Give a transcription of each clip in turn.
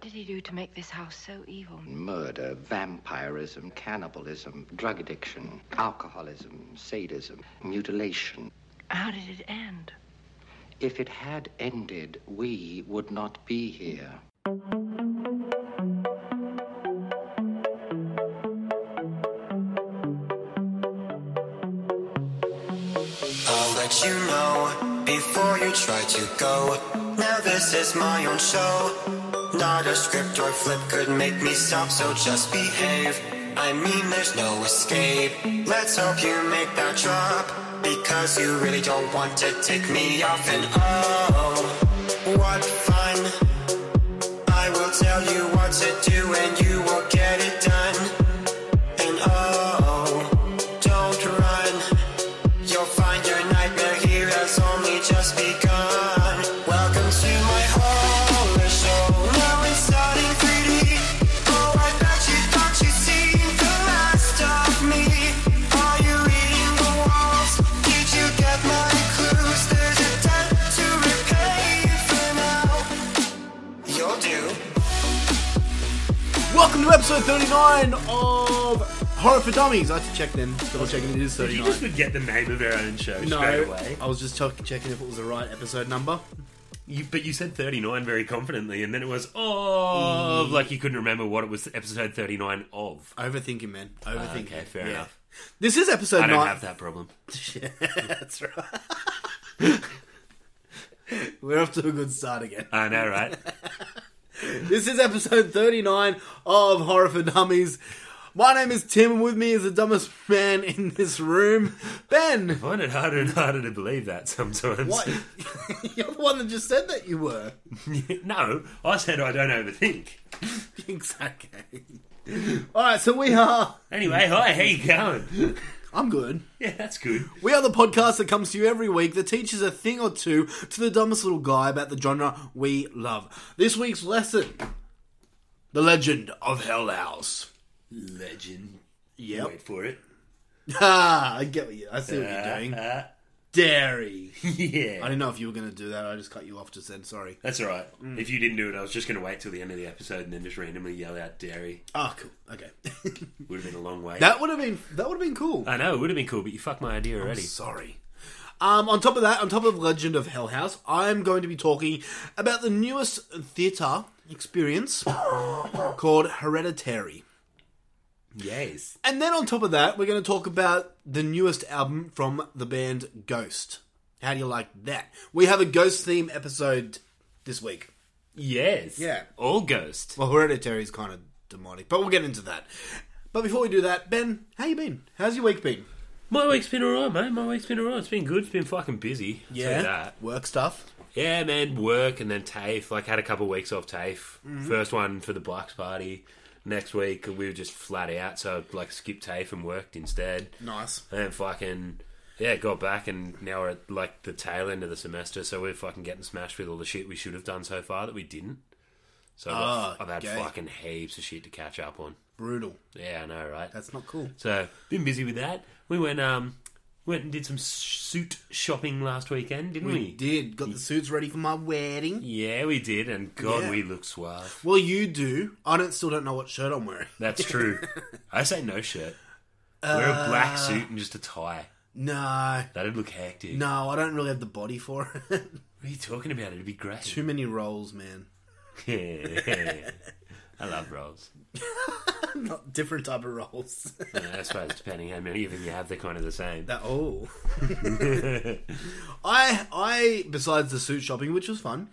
did he do to make this house so evil? Murder, vampirism, cannibalism, drug addiction, alcoholism, sadism, mutilation. How did it end? If it had ended, we would not be here. I'll let you know before you try to go. Now this is my own show. Not a script or flip could make me stop, so just behave. I mean, there's no escape. Let's hope you make that drop, because you really don't want to take me off. And oh, what fun. I will tell you what to do and you will get it done. And oh, don't run. You'll find your nightmare here has only just begun. Welcome to my horror show. Now it's starting 3D. Oh, I bet you thought you'd seen the last of me. Are you reading the walls? Did you get my clues? There's a debt to repay for now. You'll do. Welcome to episode 39 of Horror for Dummies. I had to check then, double checking it is Did 39. you just forget the name of our own show straight No, away? I was just checking if it was the right episode number. But you said 39 very confidently, and then it was of, like you couldn't remember what it was episode 39 of. Overthinking, man. Overthinking. Okay, fair enough. This is episode 9. I don't have that problem. Yeah, that's right. We're off to a good start again. I know, right? This is episode 39 of Horror for Dummies. My name is Tim, and with me is the dumbest man in this room, Ben. I find it harder and harder to believe that sometimes. What? You're the one that just said that you were. No, I said I don't overthink. Exactly. Alright, so we are... Anyway, hi, how you going? I'm good. Yeah, that's good. We are the podcast that comes to you every week that teaches a thing or two to the dumbest little guy about the genre we love. This week's lesson: The Legend of Hell House. Legend. Yep. Wait for it. Ah, I get what you... I see what you're doing. Dairy. Yeah. I didn't know if you were going to do that. I just cut you off just then. Sorry. That's alright. If you didn't do it, I was just going to wait till the end of the episode and then just randomly yell out dairy. Ah, cool. Okay. Would have been a long way. That would have been cool. I know, it would have been cool, but you fucked my idea already. Sorry. On top of that, on top of Legend of Hell House, I'm going to be talking about the newest theatre experience called Hereditary. Yes. And then on top of that, we're going to talk about the newest album from the band Ghost. How do you like that? We have a Ghost theme episode this week. Yes. Yeah. All ghost. Well, Hereditary is kind of demonic, but we'll get into that. But before we do that, Ben, how you been? How's your week been? My week's been alright, mate. My week's been alright. It's been good. It's been fucking busy. I'll say that. Work stuff. Yeah, man. Work and then TAFE. Like, had a couple of weeks off TAFE. First one for the Blacks party. Next week, we were just flat out, so like skipped TAFE and worked instead. Nice. And then fucking, yeah, got back, and now we're at like the tail end of the semester, so we're fucking getting smashed with all the shit we should have done so far that we didn't. So I've had fucking heaps of shit to catch up on. Brutal. Yeah, I know, right? That's not cool. So, been busy with that. We went and did some suit shopping last weekend, didn't we? We did. Got the suits ready for my wedding. Yeah, we did, and God, Yeah. we look suave. Well, you do. I still don't know what shirt I'm wearing. That's true. I say no shirt. Wear a black suit and just a tie. No. That'd look hectic. No, I don't really have the body for it. What are you talking about? It'd be great. Too many rolls, man. Yeah. I love rolls. Not different type of rolls. Yeah, I suppose depending how many of them you have, they're kind of the same. I besides the suit shopping, which was fun,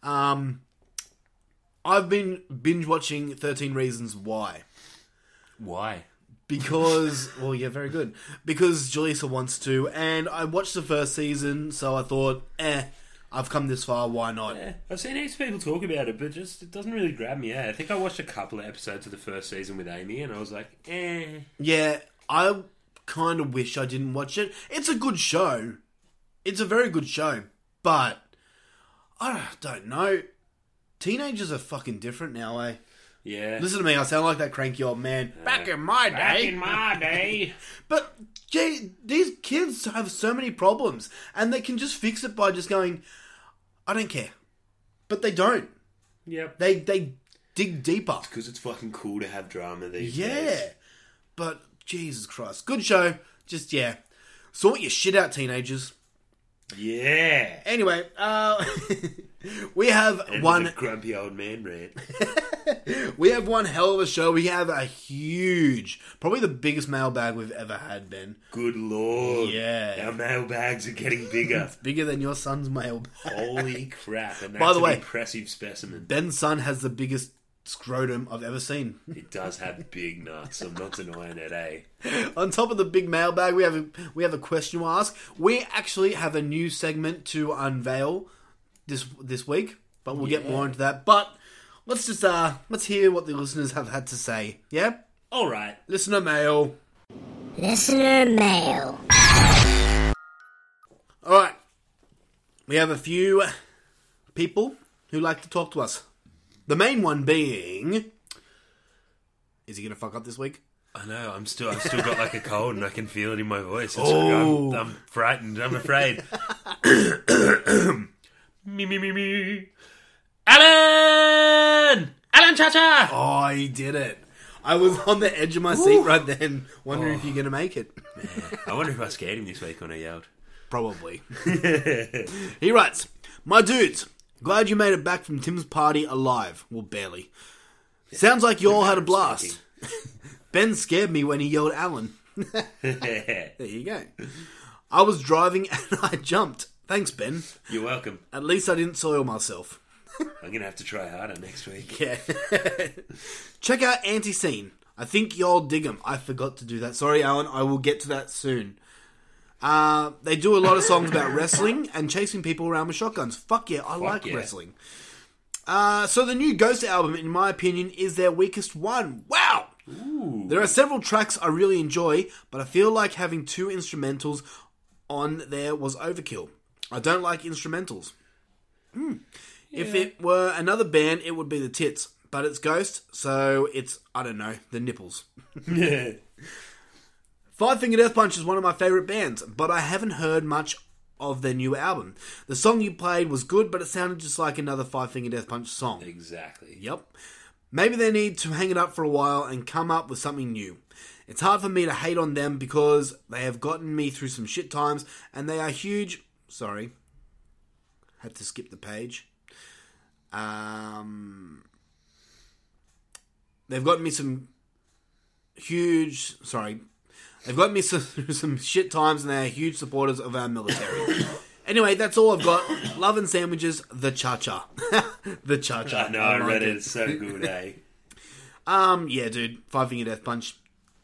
I've been binge watching 13 Reasons Why. Why? Because, well, yeah, very good. Because Jaleesa wants to, and I watched the first season, so I thought, I've come this far, why not? Yeah, I've seen heaps of people talk about it, but just it doesn't really grab me. I think I watched a couple of episodes of the first season with Amy, and I was like, Yeah, I kind of wish I didn't watch it. It's a good show. It's a very good show, but I don't know. Teenagers are fucking different now, eh? Yeah. Listen to me, I sound like that cranky old man. Back in my day. Back in my day. But, gee, these kids have so many problems, and they can just fix it by just going, I don't care. But they don't. Yep. They dig deeper. Because it's fucking cool to have drama these Yeah. days. But, Jesus Christ. Good show. Just, yeah. Sort your shit out, teenagers. Yeah. Anyway, we have And one... a grumpy old man rant. We have one hell of a show. We have a huge, probably the biggest mailbag we've ever had, Ben. Good lord. Yeah. Our mailbags are getting bigger. Bigger than your son's mailbag. Holy crap. And that's By the way, an impressive specimen. Ben's son has the biggest scrotum I've ever seen. It does have big nuts. I'm not denying it, eh? On top of the big mailbag, we have a question to ask. We actually have a new segment to unveil this week, but we'll get more into that. But let's just let's hear what the listeners have had to say. Yeah? All right. Listener mail. Listener mail. All right. We have a few people who like to talk to us. The main one being... Is he going to fuck up this week? I know. I've still got like a cold, and I can feel it in my voice. Oh. I'm frightened. I'm afraid. me. Alan Cha-Cha. Oh, he did it. I was on the edge of my seat right then, wondering if you're going to make it. I wonder if I scared him this week when I yelled. Probably. He writes, "My dudes, glad you made it back from Tim's party alive. Well, barely. Sounds like you all had a blast. Ben scared me when he yelled Alan." There you go. "I was driving and I jumped. Thanks, Ben. You're welcome. At least I didn't soil myself." I'm going to have to try harder next week. Yeah. "Check out Anti-Scene. I think y'all dig 'em. I forgot to do that. Sorry, Alan. I will get to that soon. They do a lot of songs about wrestling and chasing people around with shotguns. Fuck yeah, I like wrestling. So the new Ghost album, in my opinion, is their weakest one. Wow! Ooh. There are several tracks I really enjoy, but I feel like having 2 instrumentals on there was overkill. I don't like instrumentals. If it were another band, it would be the Tits. But it's Ghost, so it's, I don't know, the Nipples. Five Finger Death Punch is one of my favourite bands, but I haven't heard much of their new album. The song you played was good, but it sounded just like another Five Finger Death Punch song." Exactly. Yep. "Maybe they need to hang it up for a while and come up with something new. It's hard for me to hate on them because they have gotten me through some shit times and they are huge..." Sorry. Had to skip the page. They've gotten me some huge... Sorry. They've gotten me through some shit times and they are huge supporters of our military. Anyway, that's all I've got. Love and sandwiches, the Cha-Cha. The Cha-Cha. I know, I read it. It's so good, eh? Yeah, dude. Five Finger Death Punch.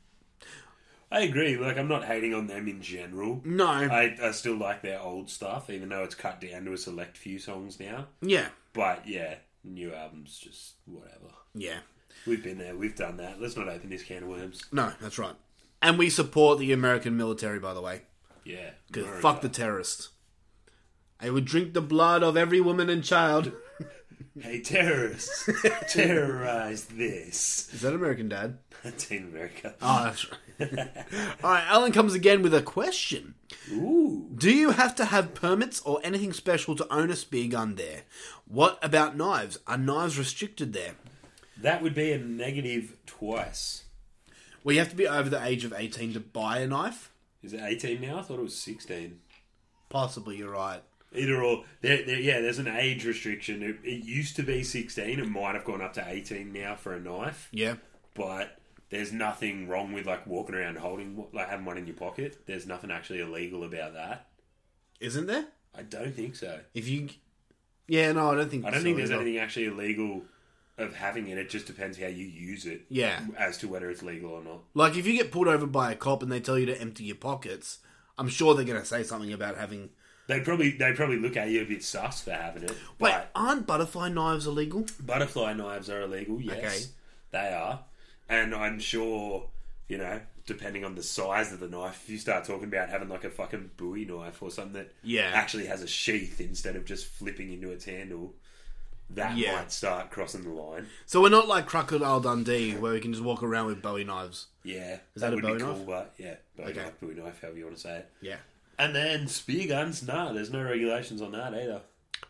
I agree. Like, I'm not hating on them in general. No. I still like their old stuff, even though it's cut down to a select few songs now. Yeah. But, yeah, new albums, just whatever. Yeah. We've been there. We've done that. Let's not open this can of worms. No, that's right. And we support the American military, by the way. Yeah. Because America. fuck the terrorists. I would drink the blood of every woman and child. Hey, terrorists. Terrorize this. Is that American Dad? Team America. Oh, that's right. Alright, Alan comes again with a question. Ooh. Do you have to have permits or anything special to own a spear gun there? What about knives? Are knives restricted there? That would be a negative twice. Well, you have to be over the age of 18 to buy a knife. Is it 18 now? I thought it was 16. Possibly, you're right. Either or. There's an age restriction. It used to be 16. It might have gone up to 18 now for a knife. Yeah. But there's nothing wrong with like walking around holding, like having one in your pocket. There's nothing actually illegal about that. Isn't there? I don't think so. If you... Yeah, no, I don't think I don't so think there's either. anything actually illegal of having it. It just depends how you use it. Yeah. As to whether it's legal or not. Like, if you get pulled over by a cop and they tell you to empty your pockets, I'm sure they're going to say something about having... They probably look at you a bit sus for having it. Wait, But aren't butterfly knives illegal? butterfly knives are illegal, yes. Okay. They are. And I'm sure, depending on the size of the knife, if you start talking about having like a fucking Bowie knife or something that actually has a sheath instead of just flipping into its handle, that might start crossing the line. So we're not like Crocodile Dundee, where we can just walk around with Bowie knives. Yeah. Is that a would Bowie be cool, knife? but yeah, Bowie Okay. knife, Bowie knife, however you want to say it. Yeah. And then spear guns, there's no regulations on that either.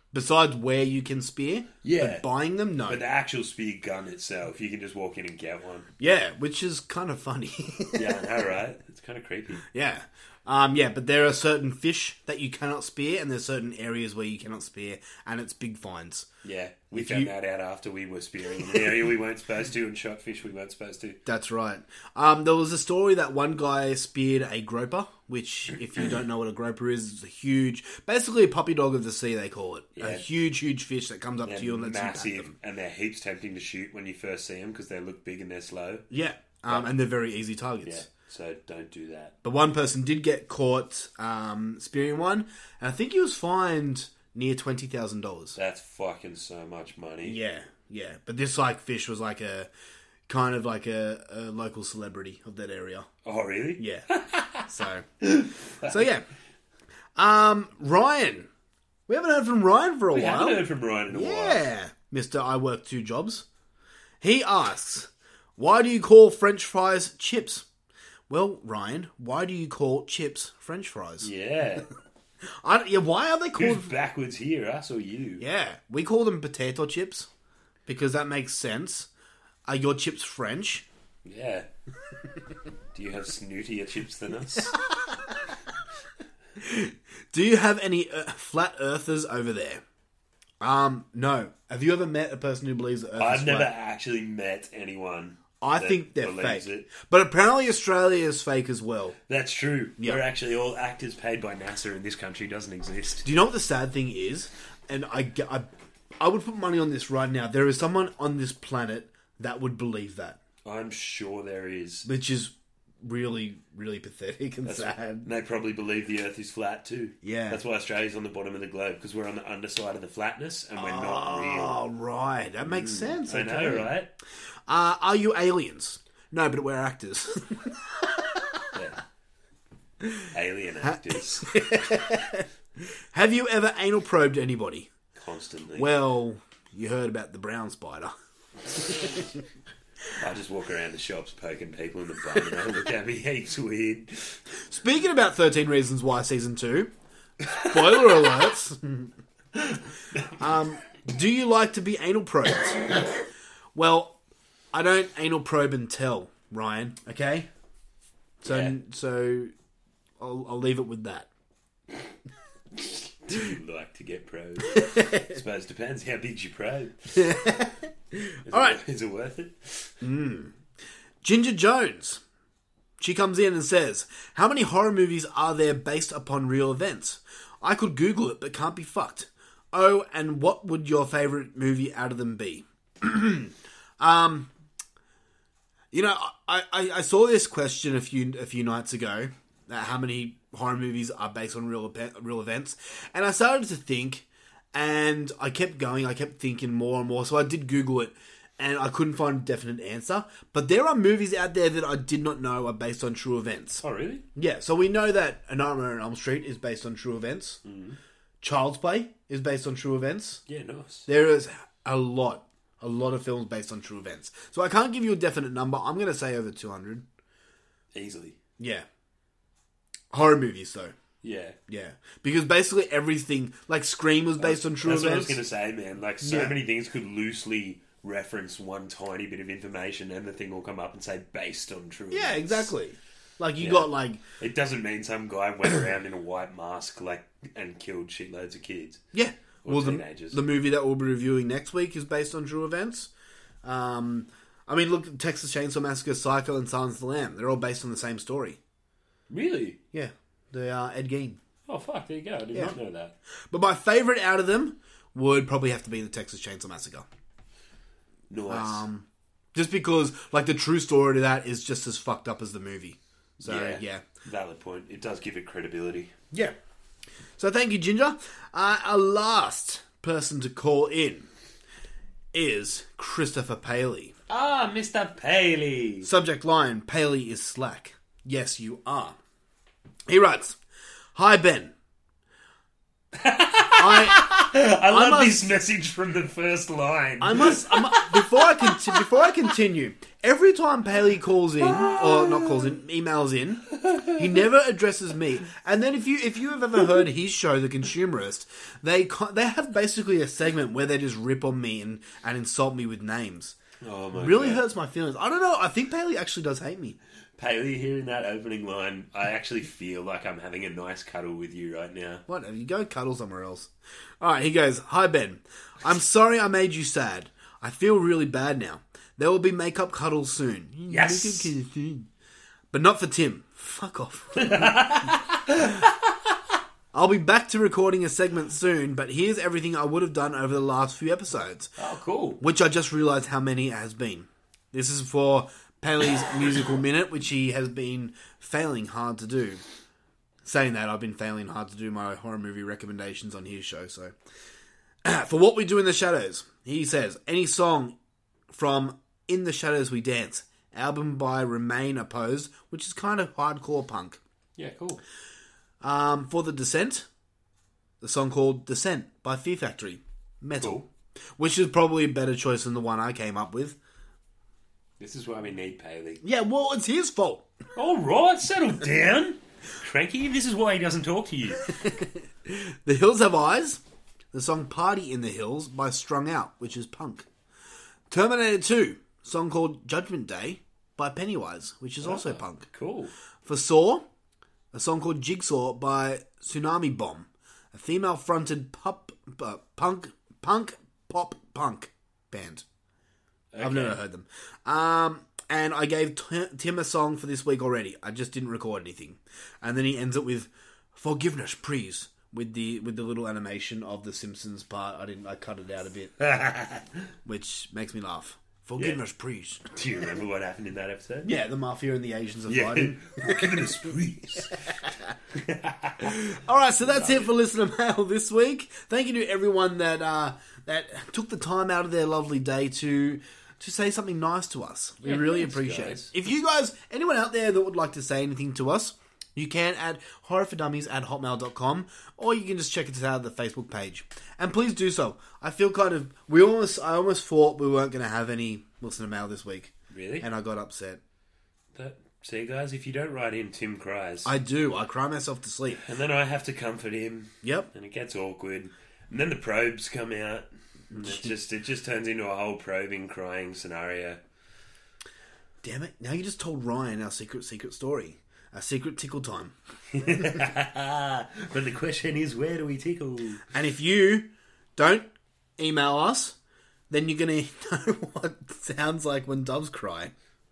Besides where you can spear, Yeah. but buying them, no. But the actual spear gun itself, you can just walk in and get one. Yeah, which is kind of funny. Yeah, I know, right? It's kind of creepy. Yeah. Yeah, but there are certain fish that you cannot spear, and there's certain areas where you cannot spear, and it's big fines. Yeah, we found that out after we were spearing in an area we weren't supposed to and shot fish we weren't supposed to. That's right. There was a story that one guy speared a groper, which, if you don't know what a groper is, it's a huge, basically a puppy dog of the sea, they call it. Yeah. A huge, huge fish that comes up They're to you and lets you pat massive, them. and they're heaps tempting to shoot when you first see them because they look big and they're slow. Yeah, and they're very easy targets. Yeah, so don't do that. But one person did get caught spearing one, and I think he was fined near $20,000. That's fucking so much money. Yeah, yeah. But this like fish was like a kind of like a local celebrity of that area. Oh, really? Yeah. So yeah. Ryan. We haven't heard from Ryan for a We while. haven't heard from Ryan in a while. Yeah. Mr. I work 2 jobs. He asks, why do you call French fries chips? Well, Ryan, why do you call chips French fries? Yeah. Why are they called... Who's backwards here, us or you? Yeah, we call them potato chips because that makes sense. Are your chips French? Yeah. Do you have snootier chips than us? Do you have any flat earthers over there? No. Have you ever met a person who believes that Earth is I've never flat? actually met anyone. I that think they're believes fake. it. But apparently Australia is fake as well. That's true. Yeah. We're actually all actors paid by NASA, and this country doesn't exist. Do you know what the sad thing is? And I would put money on this right now. There is someone on this planet that would believe that. I'm sure there is. Which is really, really pathetic and sad. And they probably believe the Earth is flat too. Yeah. That's why Australia's on the bottom of the globe, because we're on the underside of the flatness and we're not real. Oh, right. That makes sense. I know, right? Are you aliens? No, but we're actors. Yeah. Alien actors. Have you ever anal probed anybody? Constantly. Well, you heard about the brown spider. I just walk around the shops poking people in the bum and they look at me heaps weird. Speaking about 13 Reasons Why Season 2, spoiler alerts. Do you like to be anal probed? Well, I don't anal probe and tell, Ryan, okay? So I'll leave it with that. Do you like to get probed? I suppose it depends how big you probe. All right. Is it worth it? Ginger Jones. She comes in and says, how many horror movies are there based upon real events? I could Google it, but can't be fucked. Oh, and what would your favourite movie out of them be? You know, I saw this question a few nights ago. How many horror movies are based on real events? And I started to think, and I kept going. I kept thinking more and more. So I did Google it, and I couldn't find a definite answer. But there are movies out there that I did not know are based on true events. Oh, really? Yeah, so we know that A Nightmare on Elm Street is based on true events. Mm. Child's Play is based on true events. Yeah, nice. There is a lot of films based on true events. So I can't give you a definite number. I'm going to say over 200. Easily. Yeah. Horror movies, though. Yeah. Yeah. Because basically everything, like Scream was based on true That's events. what I was going to say, man. Like, so many things could loosely reference one tiny bit of information and the thing will come up and say based on true Yeah, events. exactly. Like, you got, like... It doesn't mean some guy went around in a white mask, like, and killed shitloads of kids. Yeah. Or Well, teenagers. the movie that we'll be reviewing next week is based on true events. I mean, look, Texas Chainsaw Massacre, Psycho, and Silence of the Lamb. They're all based on the same story. Really? Yeah. They are Ed Gein. Oh, fuck, there you go. I did not know that. But my favourite out of them would probably have to be the Texas Chainsaw Massacre. Nice. Just because, like, the true story to that is just as fucked up as the movie. So, yeah. Valid point. It does give it credibility. Yeah. So thank you, Ginger. Our last person to call in is Christopher Paley. Ah, Mr. Paley. Subject line, Paley is slack. Yes, you are. He writes, Hi, Ben. I love must- this message from the first line. Before I continue, Every time Paley calls in, or not calls in, emails in, he never addresses me. And then if you have ever heard his show, The Consumerist, they have basically a segment where they just rip on me and insult me with names. Oh my really God. hurts my feelings. I don't know. I think Paley actually does hate me. Paley, hearing that opening line, I actually feel like I'm having a nice cuddle with you right now. What? You go cuddle somewhere else. All right, he goes, "Hi, Ben. I'm sorry I made you sad. I feel really bad now. There will be makeup cuddles soon. Yes. But not for Tim. Fuck off. I'll be back to recording a segment soon, but here's everything I would have done over the last few episodes. Oh, cool. Which I just realised how many it has been. This is for Paley's musical minute, which he has been failing hard to do. Saying that, I've been failing hard to do my horror movie recommendations on his show, so... For What We Do in the Shadows, he says, any song from In the Shadows We Dance, album by Remain Opposed, which is kind of hardcore punk. Yeah, cool. For The Descent, the song called Descent by Fear Factory, metal. Cool. Which is probably a better choice than the one I came up with. This is why we need Paley. Yeah, well, it's his fault. All right, settle down. Cranky, this is why he doesn't talk to you. The Hills Have Eyes, the song Party in the Hills by Strung Out, which is punk. Terminator 2, song called Judgment Day by Pennywise, which is also punk. Cool. For Saw, a song called Jigsaw by Tsunami Bomb, a female-fronted punk pop-punk band. Okay. I've never heard them. And I gave Tim a song for this week already. I just didn't record anything. And then he ends it with Forgiveness, Please, with the little animation of the Simpsons part. I cut it out a bit, which makes me laugh. Forgiveness, Please. Do you remember what happened in that episode? Yeah, the Mafia and the Asians are fighting. Forgiveness, please. All right, so that's it for Listener Mail this week. Thank you to everyone that took the time out of their lovely day to say something nice to us. We really appreciate it. If you guys, anyone out there that would like to say anything to us, you can at horrorfordummies@hotmail.com, or you can just check us out at the Facebook page. And please do so. I feel I almost thought we weren't going to have any listener mail this week. Really? And I got upset. See, guys, if you don't write in, Tim cries. I do. I cry myself to sleep. And then I have to comfort him. Yep. And it gets awkward. And then the probes come out. And it just turns into a whole probing, crying scenario. Damn it. Now you just told Ryan our secret story. Our secret tickle time. But the question is, where do we tickle? And if you don't email us, then you're going to know what it sounds like when doves cry.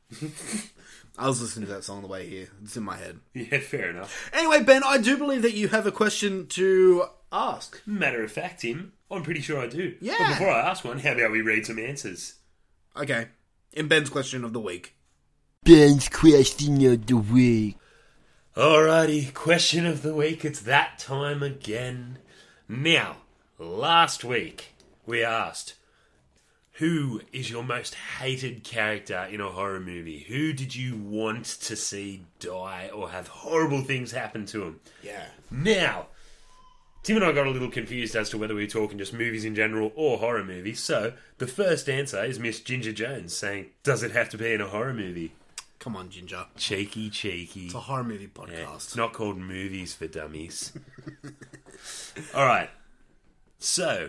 I was listening to that song on the way here. It's in my head. Yeah, fair enough. Anyway, Ben, I do believe that you have a question to ask. Matter of fact, Tim, I'm pretty sure I do. Yeah. But before I ask one, how about we read some answers? Okay. In Ben's question of the week. Ben's question of the week. Alrighty, question of the week. It's that time again. Now, last week we asked, who is your most hated character in a horror movie? Who did you want to see die or have horrible things happen to him? Yeah. Now, Tim and I got a little confused as to whether we were talking just movies in general or horror movies. So, the first answer is Miss Ginger Jones saying, does it have to be in a horror movie? Come on, Ginger. Cheeky. It's a horror movie podcast. Yeah, it's not called Movies for Dummies. Alright. So,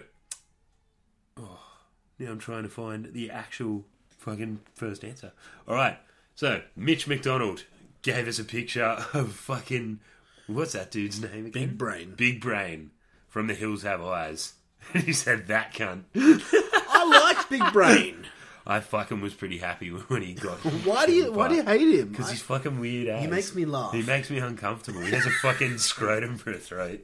now I'm trying to find the actual fucking first answer. Alright, so Mitch McDonald gave us a picture of fucking... What's that dude's name again? Big Brain. Big Brain from The Hills Have Eyes. And he said, that cunt. I like Big Brain. I fucking was pretty happy when he got... Why do you hate him? Because he's fucking weird ass. He makes me laugh. He makes me uncomfortable. He has a fucking scrotum for a throat.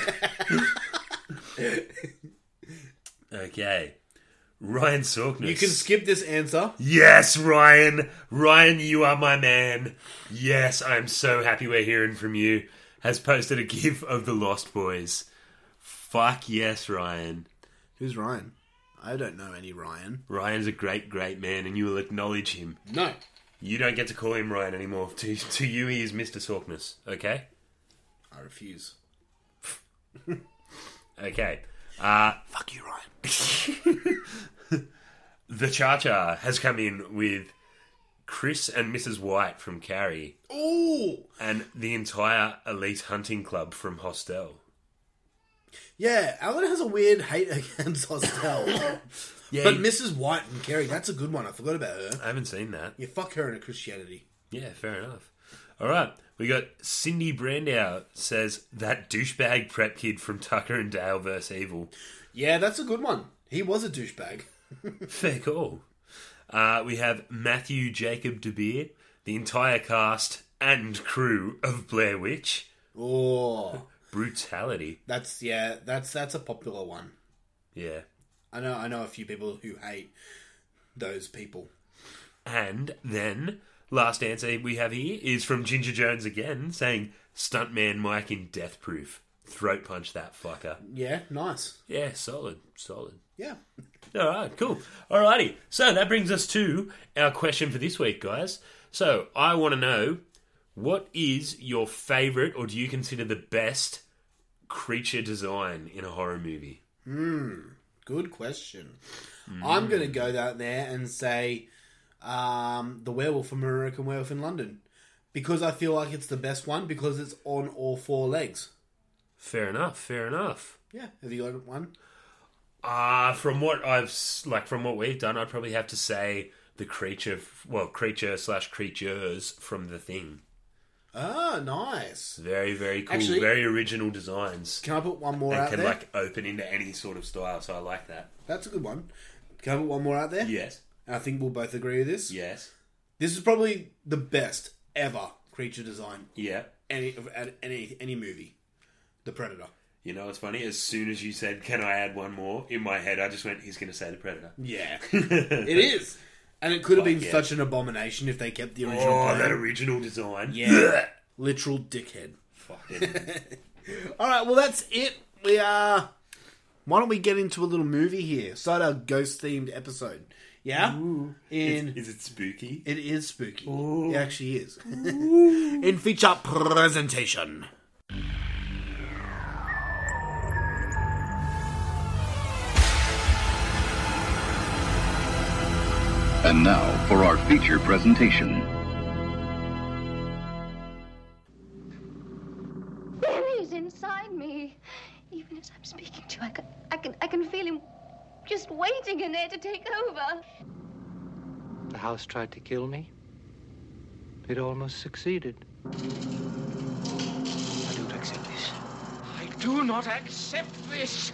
Okay. Ryan Sorkness. You can skip this answer. Yes, Ryan. Ryan, you are my man. Yes, I'm so happy we're hearing from you. Has posted a gif of the Lost Boys. Fuck yes, Ryan. Who's Ryan? I don't know any Ryan. Ryan's a great, great man, and you will acknowledge him. No. You don't get to call him Ryan anymore. To you, he is Mr. Sorkness. Okay? I refuse. Okay. Fuck you, Ryan. The Cha-Cha has come in with Chris and Mrs. White from Carrie, Ooh! and the entire elite hunting club from Hostel. Yeah, Alan has a weird hate against Hostel. Yeah, But Mrs. White and Carrie, that's a good one. I forgot about her. I haven't seen that. Yeah, fuck her in a Christianity. Yeah, fair enough. All right, we got Cindy Brandow says that douchebag prep kid from Tucker and Dale vs. Evil. Yeah, that's a good one. He was a douchebag. Fair call. We have Matthew Jacob DeBeer, the entire cast and crew of Blair Witch. Oh, Brutality. that's a popular one. Yeah. I know a few people who hate those people. And then, last answer we have here is from Ginger Jones again, saying, Stuntman Mike in Death Proof. Throat punch that fucker. Yeah, nice. Yeah, solid. Yeah. All right, cool. Alrighty, so that brings us to our question for this week, guys. So, I want to know, what is your favourite, or do you consider the best, creature design in a horror movie? Good question. I'm going to go out there and say the Werewolf from American Werewolf in London. Because I feel like it's the best one, because it's on all four legs. Fair enough. Yeah, have you got one? From what we've done, I'd probably have to say the creature / creatures from The Thing. Ah, nice. Very, very cool. Actually, very original designs. Can I put one more And out can there? open into any sort of style, so I like that. That's a good one. Can I put one more out there? Yes. And I think we'll both agree with this. Yes. This is probably the best ever creature design Yeah. any movie. The Predator. You know, it's funny. As soon as you said, "Can I add one more?" in my head, I just went, "He's going to say the Predator." Yeah, it is. And it could have been yeah. such an abomination if they kept the original. Oh, plan. that original design. Yeah, literal dickhead. Fucking. All right, well that's it. We are. Why don't we get into a little movie here? Start our ghost themed episode. Yeah, Is it spooky? It is spooky. It actually is. In feature presentation. And now for our feature presentation. There he is inside me. Even as I'm speaking to you, I can feel him just waiting in there to take over. The house tried to kill me. It almost succeeded. I don't accept this. I do not accept this!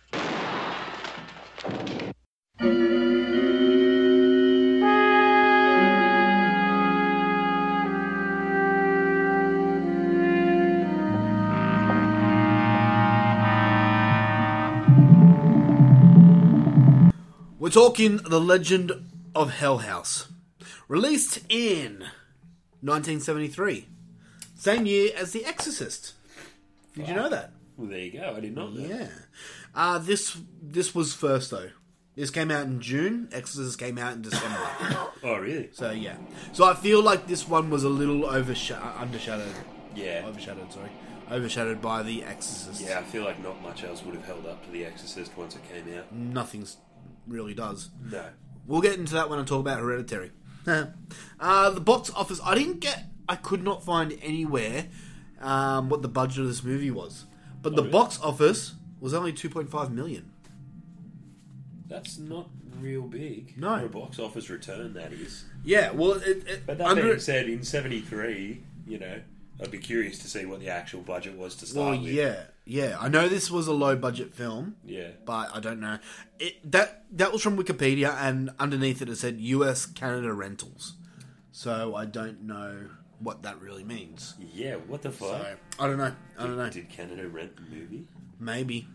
We're talking The Legend of Hell House. Released in 1973. Same year as The Exorcist. Did you know that? Well, there you go. I did not know. Yeah. This was first, though. This came out in June. Exorcist came out in December. Oh, really? So, yeah. So I feel like this one was a little overshadowed by The Exorcist. Yeah, I feel like not much else would have held up to The Exorcist once it came out. Nothing really does. No. We'll get into that when I talk about Hereditary. The box office, I could not find anywhere what the budget of this movie was. But the box office was only 2.5 million. That's not real big. No. For a box office return, that is. Yeah, well, But that being said, in 73, you know, I'd be curious to see what the actual budget was to start with. Yeah. I know this was a low budget film. Yeah. But I don't know. That was from Wikipedia, and underneath it said US Canada rentals. So I don't know what that really means. Yeah, what the fuck? So, I don't know. Did Canada rent the movie? Maybe.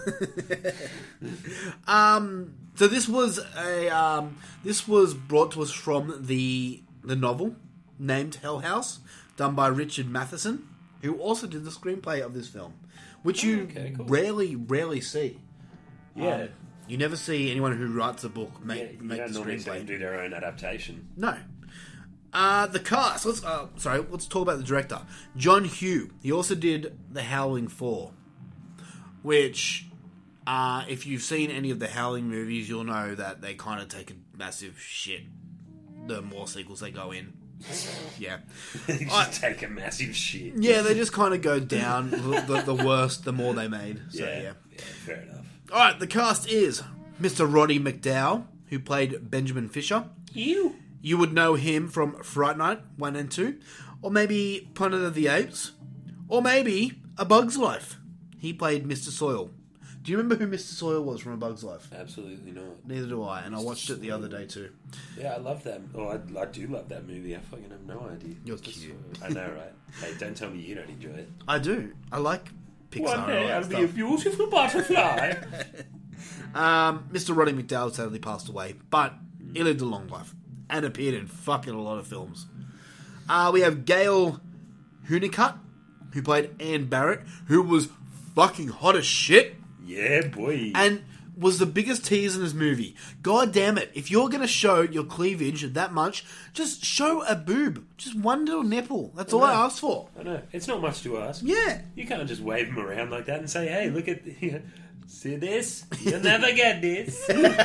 So this was this was brought to us from the novel named Hell House, done by Richard Matheson, who also did the screenplay of this film, which you cool. rarely see. Yeah. You never see anyone who writes a book make You the don't normally see them screenplay. do their own adaptation. No. The cast. Let's talk about the director, John Hugh. He also did The Howling 4, which, if you've seen any of the Howling movies, you'll know that they kind of take a massive shit the more sequels they go in. Yeah. They just take a massive shit. Yeah, they just kind of go down the worse the more they made. So, yeah, fair enough. Alright, the cast is Mr. Roddy McDowall, who played Benjamin Fisher. You would know him from Fright Night 1 and 2, or maybe Planet of the Apes, or maybe A Bug's Life. He played Mr. Soil. Do you remember who Mr. Soil was from A Bug's Life? Absolutely not. Neither do I, and I watched it the other day too. Yeah, I love that. Oh, I do love that movie. I fucking have no idea. You're cute. I know, right? Hey, don't tell me you don't enjoy it. I do. I like Pixar. One day and all I'll that be a beautiful butterfly. Mr. Roddy McDowall sadly passed away, but he lived a long life and appeared in fucking a lot of films. We have Gail Hunnicutt, who played Anne Barrett, who was fucking hot as shit. Yeah, boy. And was the biggest tease in this movie. God damn it. If you're going to show your cleavage that much, just show a boob. Just one little nipple. That's all I asked for. I know. It's not much to ask. Yeah. You can't just wave them around like that and say, hey, look at... See this? You'll never get this.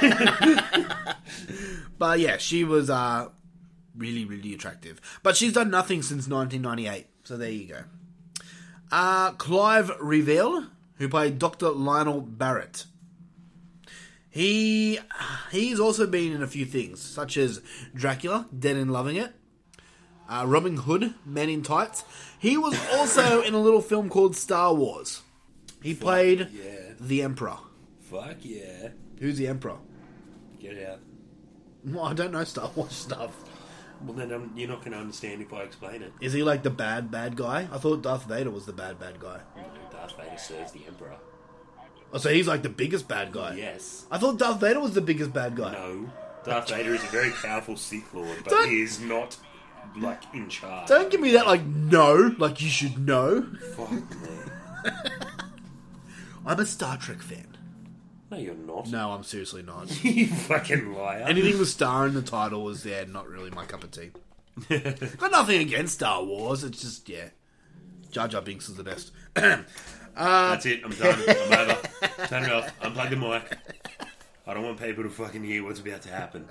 But yeah, she was really, really attractive. But she's done nothing since 1998. So there you go. Clive Revell, who played Dr. Lionel Barrett. He's also been in a few things, such as Dracula, Dead and Loving It, Robin Hood, Men in Tights. He was also in a little film called Star Wars. He played the Emperor. Fuck yeah. Who's the Emperor? Get out. Well, I don't know Star Wars stuff. Well, then you're not going to understand if I explain it. Is he like the bad guy? I thought Darth Vader was the bad guy. No, Darth Vader serves the Emperor. Oh, so he's like the biggest bad guy? Yes. I thought Darth Vader was the biggest bad guy. No. Darth Vader is a very powerful Sith Lord, but he is not, like, in charge. Don't give me that, like, no. Like, you should know. Fuck me. I'm a Star Trek fan. No, you're not. No, I'm seriously not. You fucking liar. Anything with star in the title was, not really my cup of tea. Got nothing against Star Wars, it's just, Jar Jar Binks is the best. That's it, I'm done. I'm over. Turn it off. Unplug the mic. I don't want people to fucking hear what's about to happen.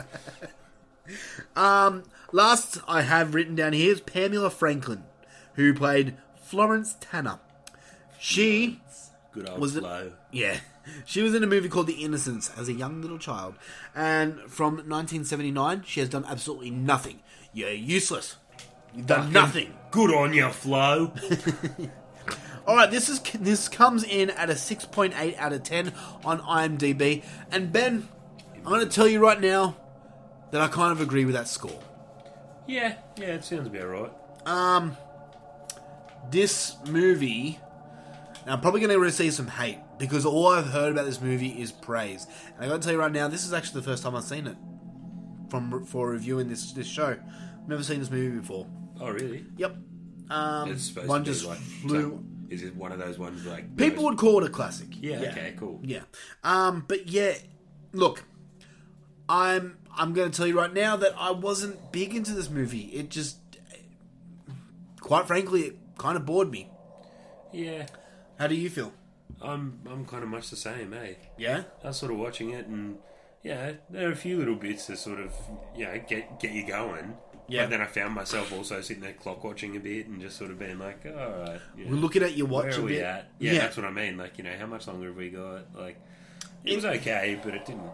Last I have written down here is Pamela Franklin, who played Florence Tanner. She Good old was flow. She was in a movie called The Innocents as a young little child. And from 1979, she has done absolutely nothing. You're useless. You've done nothing. Good on you, Flo. Alright, this comes in at a 6.8 out of 10 on IMDb. And Ben, I'm going to tell you right now that I kind of agree with that score. Yeah, it sounds about right. This movie... Now, I'm probably going to receive some hate, because all I've heard about this movie is praise. And I got to tell you right now, this is actually the first time I've seen it for reviewing this show. I've never seen this movie before. Oh, really? Yep. It's supposed one to be just like, flew. Is it one of those ones like... People would call it a classic. Yeah, okay, cool. Yeah. But yeah, look, I'm going to tell you right now that I wasn't big into this movie. It just, quite frankly, it kind of bored me. Yeah. How do you feel? I'm kind of much the same, eh? Yeah? I was sort of watching it, and there are a few little bits that sort of, get you going. Yeah. But then I found myself also sitting there clock watching a bit and just sort of being like, oh, all right. We're looking at your watch a bit. Where are we at? Yeah, that's what I mean. Like, how much longer have we got? Like, it was okay, but it didn't,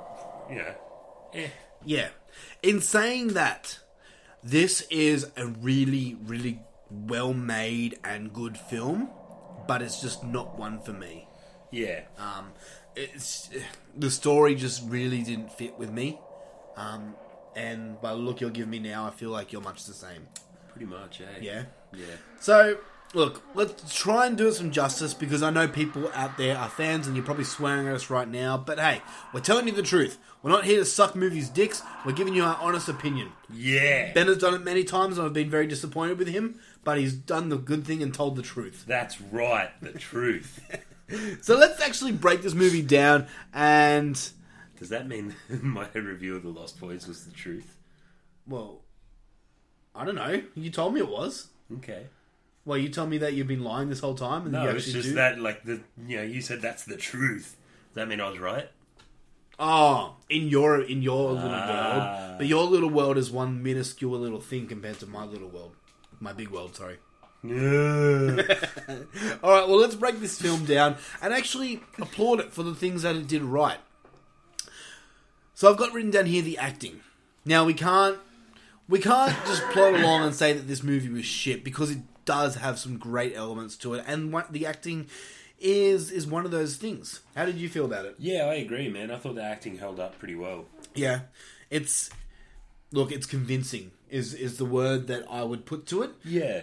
Yeah. In saying that, this is a really, really well-made and good film, but it's just not one for me. Yeah. It's the story just really didn't fit with me. And by the look you're giving me now, I feel like you're much the same. Pretty much, eh? Yeah? Yeah. So, look, let's try and do it some justice, because I know people out there are fans and you're probably swearing at us right now, but hey, we're telling you the truth. We're not here to suck movies' dicks. We're giving you our honest opinion. Yeah. Ben has done it many times and I've been very disappointed with him, but he's done the good thing and told the truth. That's right, the truth. So let's actually break this movie down and... Does that mean my review of The Lost Boys was the truth? Well, I don't know. You told me it was. Okay. Well, you told me that you've been lying this whole time, and no, you it's just that, like, you said that's the truth. Does that mean I was right? Oh, in your little world, but your little world is one minuscule little thing compared to my little world, my big world. Sorry. Yeah. All right, well, let's break this film down and actually applaud it for the things that it did right. So I've got written down here the acting. Now we can't just plod along and say that this movie was shit, because it does have some great elements to it, and the acting is one of those things. How did you feel about it? Yeah, I agree, man. I thought the acting held up pretty well. Yeah, it's convincing is the word that I would put to it. Yeah.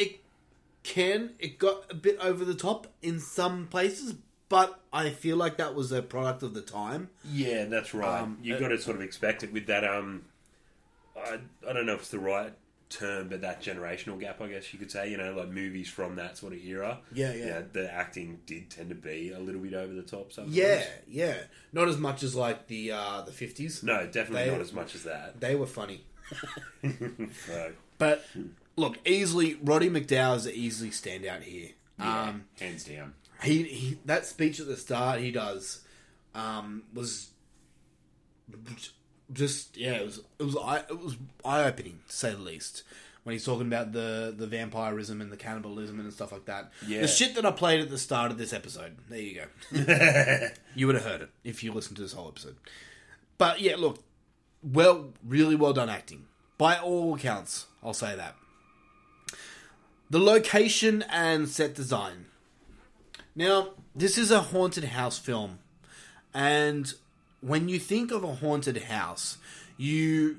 It got a bit over the top in some places, but I feel like that was a product of the time. Yeah, that's right. You've got to sort of expect it with that, I don't know if it's the right term, but that generational gap, I guess you could say, like movies from that sort of era. Yeah. The acting did tend to be a little bit over the top sometimes. Yeah. Not as much as like the 50s. No, definitely not as much as that. They were funny. No. But look, Roddy McDowall is an easily standout here. Yeah, hands down. He that speech at the start he does was just it was eye opening, to say the least, when he's talking about the vampirism and the cannibalism and stuff like that. Yeah. The shit that I played at the start of this episode. There you go. You would have heard it if you listened to this whole episode. But yeah, look, really well done acting by all accounts. I'll say that. The location and set design. Now, this is a haunted house film, and when you think of a haunted house, you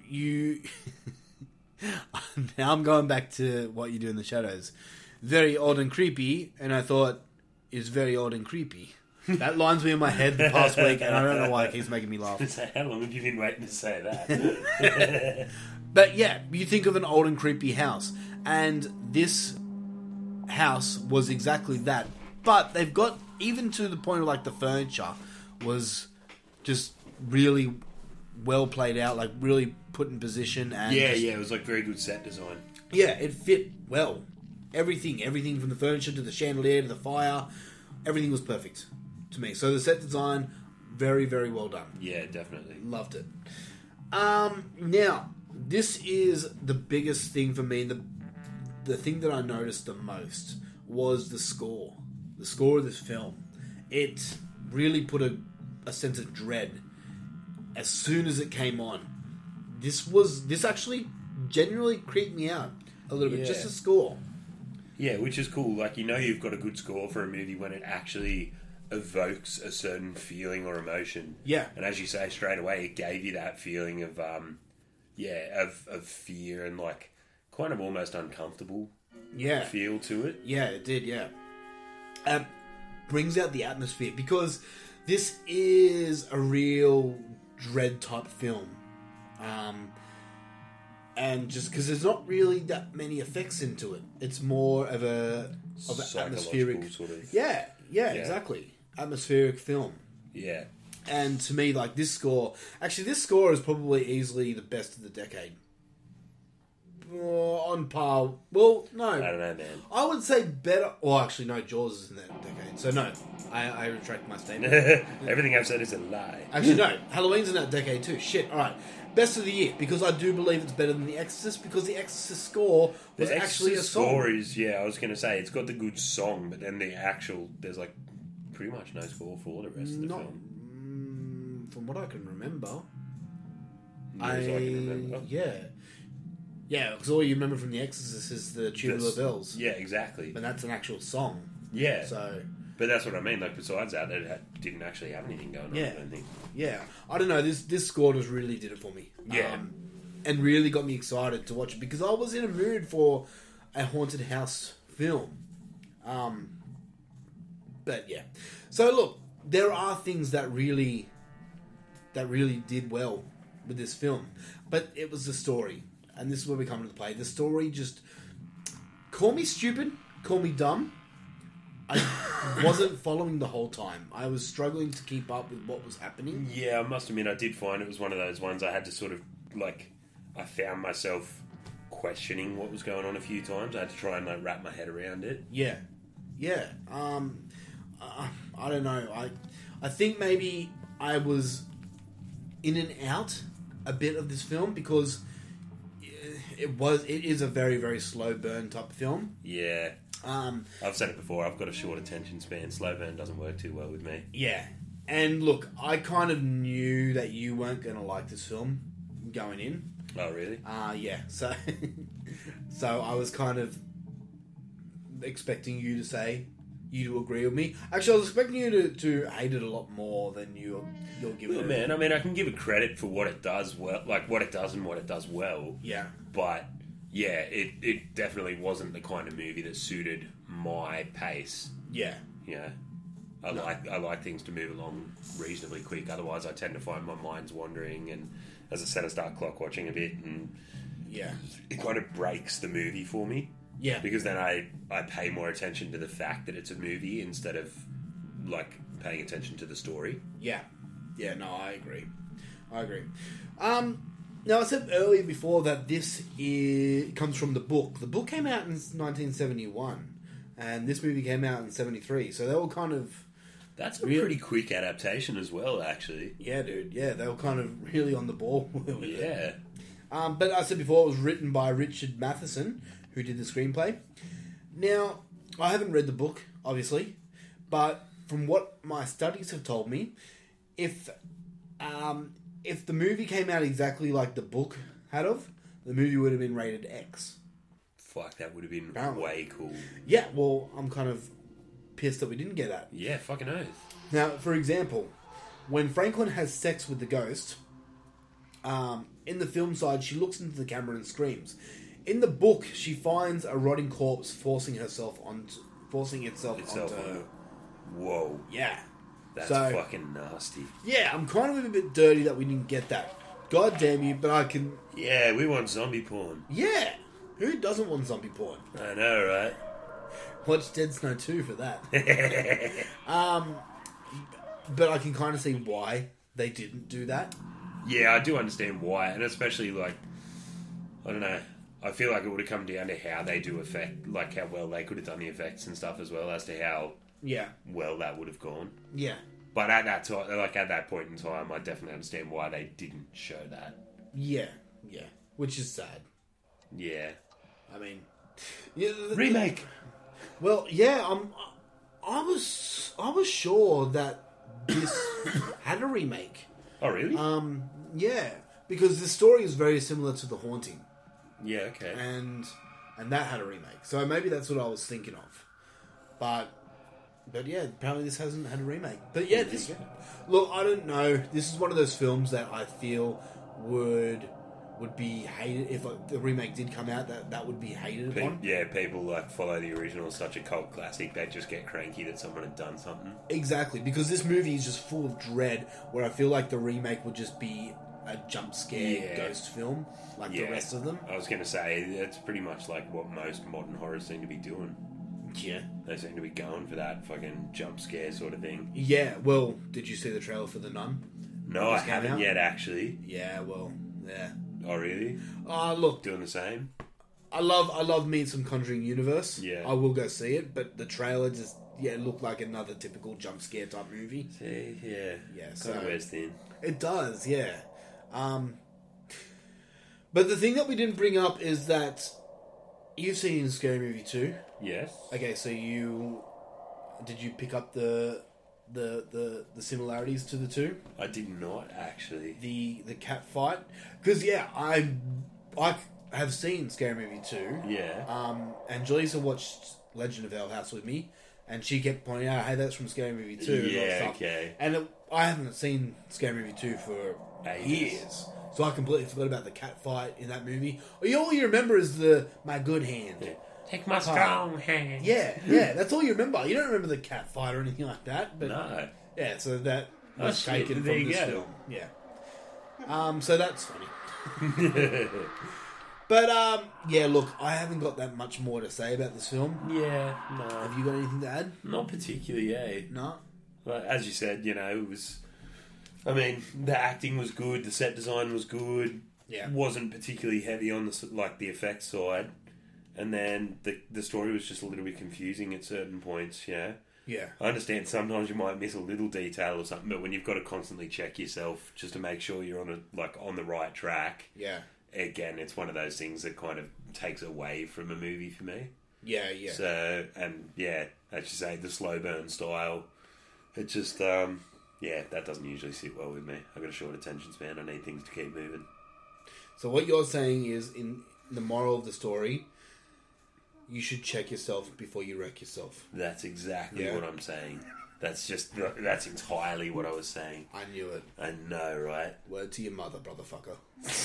now I'm going back to What You Do in the Shadows. Very odd and creepy, and I thought, it's very odd and creepy. That line's been in my head the past week, and I don't know why it keeps making me laugh. So how long have you been waiting to say that? But yeah, you think of an old and creepy house, and this house was exactly that. But they've got, even to the point of like the furniture was just really well played out, like really put in position. And it was like very good set design. Yeah, it fit well. Everything from the furniture to the chandelier to the fire, everything was perfect to me. So the set design, very, very well done. Yeah, definitely. Loved it. Now, this is the biggest thing for me. The thing that I noticed the most was the score. The score of this film. It really put a sense of dread as soon as it came on. This actually genuinely creeped me out a little bit. Just the score. Yeah, which is cool. Like, you've got a good score for a movie when it actually evokes a certain feeling or emotion. Yeah. And as you say, straight away, it gave you that feeling of, of fear and, like, kind of almost uncomfortable feel to it. Yeah, it did, yeah. Brings out the atmosphere, because this is a real dread type film. And just because there's not really that many effects into it. It's more of an atmospheric sort of. Yeah, exactly. Atmospheric film. Yeah. And to me, like, this score is probably easily the best of the decade. On par. Well, no. I don't know, man. I would say better. Well, actually, no. Jaws is in that decade, so no. I retract my statement. Everything I've said is a lie. Actually, no. Halloween's in that decade too. Shit. All right. Best of the year, because I do believe it's better than The Exorcist, because The Exorcist score was actually a song. Score is, I was going to say, it's got the good song, but then there's like pretty much no score for the rest of the film. From what I can remember. Yeah, because all you remember from The Exorcist is the Tubular Bells. Yeah, exactly. But that's an actual song. Yeah. So, but that's what I mean. Like, besides that, it didn't actually have anything going on. Yeah. I don't think. Yeah. I don't know. This score just really did it for me. Yeah. And really got me excited to watch it, because I was in a mood for a haunted house film. But yeah. So look, there are things that really did well with this film, but it was the story. And this is where we come into play. The story just... Call me stupid, call me dumb. I wasn't following the whole time. I was struggling to keep up with what was happening. Yeah, I must admit, I did find it was one of those ones I had to sort of, like... I found myself questioning what was going on a few times. I had to try and, like, wrap my head around it. Yeah. Yeah. I don't know. I think maybe I was in and out a bit of this film because it is a very, very slow burn type of film. Yeah. I've said it before, I've got a short attention span. Slow burn doesn't work too well with me. Yeah. And look, I kind of knew that you weren't going to like this film going in. Oh, really? Yeah. So, so I was kind of expecting you to agree with me. Actually, I was expecting you to hate it a lot more than you'll give it. Man, I mean, I can give it credit for what it does well, like what it does and what it does well. Yeah. But yeah, it definitely wasn't the kind of movie that suited my pace. Yeah. Yeah. I like things to move along reasonably quick. Otherwise, I tend to find my mind's wandering, and as I said, I start clock watching a bit, and yeah, it kind of breaks the movie for me. Yeah, because then I pay more attention to the fact that it's a movie instead of like paying attention to the story. Yeah, yeah. No, I agree. Now I said earlier before that this comes from the book. The book came out in 1971, and this movie came out in 73. So they were kind of. That's a pretty quick adaptation as well, actually. Yeah, dude. Yeah, they were kind of really on the ball with it. Yeah. But I said before, it was written by Richard Matheson, who did the screenplay. Now, I haven't read the book, obviously, but from what my studies have told me, if the movie came out exactly like the book had of, the movie would have been rated X. Fuck, that would have been way cool. Yeah, well, I'm kind of pissed that we didn't get that. Yeah, fucking oath. Now, for example, when Franklin has sex with the ghost, in the film side, she looks into the camera and screams. In the book, she finds a rotting corpse forcing itself onto her. Whoa. Yeah. That's fucking nasty. Yeah, I'm kind of a bit dirty that we didn't get that. God damn you, but I can... Yeah, we want zombie porn. Yeah. Who doesn't want zombie porn? I know, right? Watch Dead Snow 2 for that. But I can kind of see why they didn't do that. Yeah, I do understand why, and especially, like, I don't know, I feel like it would have come down to how they do effect, like how well they could have done the effects and stuff as well, as to how well that would have gone. Yeah. But at that time, like at that point in time, I definitely understand why they didn't show that. Yeah, yeah, which is sad. Yeah. I mean, remake. Well, yeah, I was sure that this had a remake. Oh, really? Yeah, because the story is very similar to The Haunting. Yeah, okay. And that had a remake. So maybe that's what I was thinking of. But yeah, apparently this hasn't had a remake. But yeah, look, I don't know. This is one of those films that I feel would be hated if the remake did come out. That would be hated upon. Yeah, people like follow the original, such a cult classic. They just get cranky that someone had done something. Exactly, because this movie is just full of dread. Where I feel like the remake would just be a jump scare ghost film, like the rest of them. I was going to say it's pretty much like what most modern horrors seem to be doing. Yeah, they seem to be going for that fucking jump scare sort of thing. Yeah, well, did you see the trailer for The Nun? No, I haven't yet, actually. Yeah, well, yeah. Oh, really? Look, doing the same. I love me some Conjuring Universe. Yeah, I will go see it, but the trailer just looked like another typical jump scare type movie. See, yeah, so kind of wears thin. It does, yeah. But the thing that we didn't bring up is that you've seen Scary Movie 2. Yes. Okay, so did you pick up the similarities to the two? I did not, actually. The cat fight, because I have seen Scary Movie 2. Yeah. And Jaleesa watched Legend of Owl House with me, and she kept pointing out, "Hey, that's from Scary Movie 2." Yeah. Okay. And I haven't seen Scary Movie 2 for years. So I completely forgot about the cat fight in that movie. All you remember is my good hand. Yeah. Take my strong hand. Yeah, that's all you remember. You don't remember the cat fight or anything like that. But no. Yeah, so that was taken there from this go. film. Yeah. So that's funny. But, look, I haven't got that much more to say about this film. Yeah, no. Have you got anything to add? Not particularly, No? Well, as you said, it was... I mean, the acting was good, the set design was good. Yeah. Wasn't particularly heavy on the effects side. And then the story was just a little bit confusing at certain points, Yeah. I understand sometimes you might miss a little detail or something, but when you've got to constantly check yourself just to make sure you're on the right track. Yeah. Again, it's one of those things that kind of takes away from a movie for me. Yeah, yeah. So, and yeah, as you say, the slow burn style, it just, that doesn't usually sit well with me. I've got a short attention span. I need things to keep moving. So what you're saying is, in the moral of the story, you should check yourself before you wreck yourself. That's exactly what I'm saying. That's entirely what I was saying. I knew it. I know, right? Word to your mother, brotherfucker.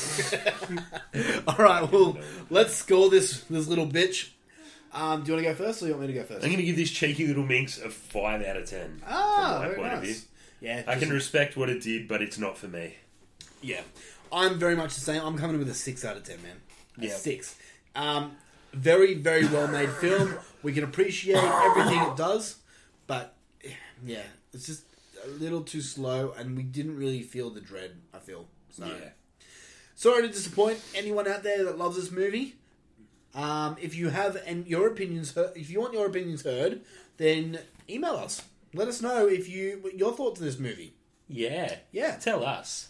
All right, well, let's score this little bitch. Do you want to go first, or you want me to go first? I'm going to give this cheeky little minx a 5 out of 10. Ah, from my very point of nice. view. Yeah, I can respect what it did, but it's not for me. Yeah, I'm very much the same. I'm coming with a 6 out of 10, man. A 6. Very, very well made film. We can appreciate everything it does, but yeah, it's just a little too slow, and we didn't really feel the dread. I feel so. Yeah. Sorry to disappoint anyone out there that loves this movie. If you have your opinions, if you want your opinions heard, then email us. Let us know your thoughts on this movie. Yeah. Yeah. Tell us.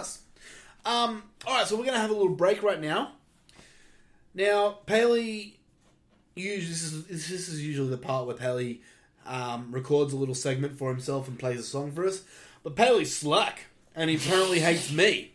All right, so we're going to have a little break right now. Now, Paley, this is usually the part where Paley records a little segment for himself and plays a song for us. But Paley's slack, and he apparently hates me.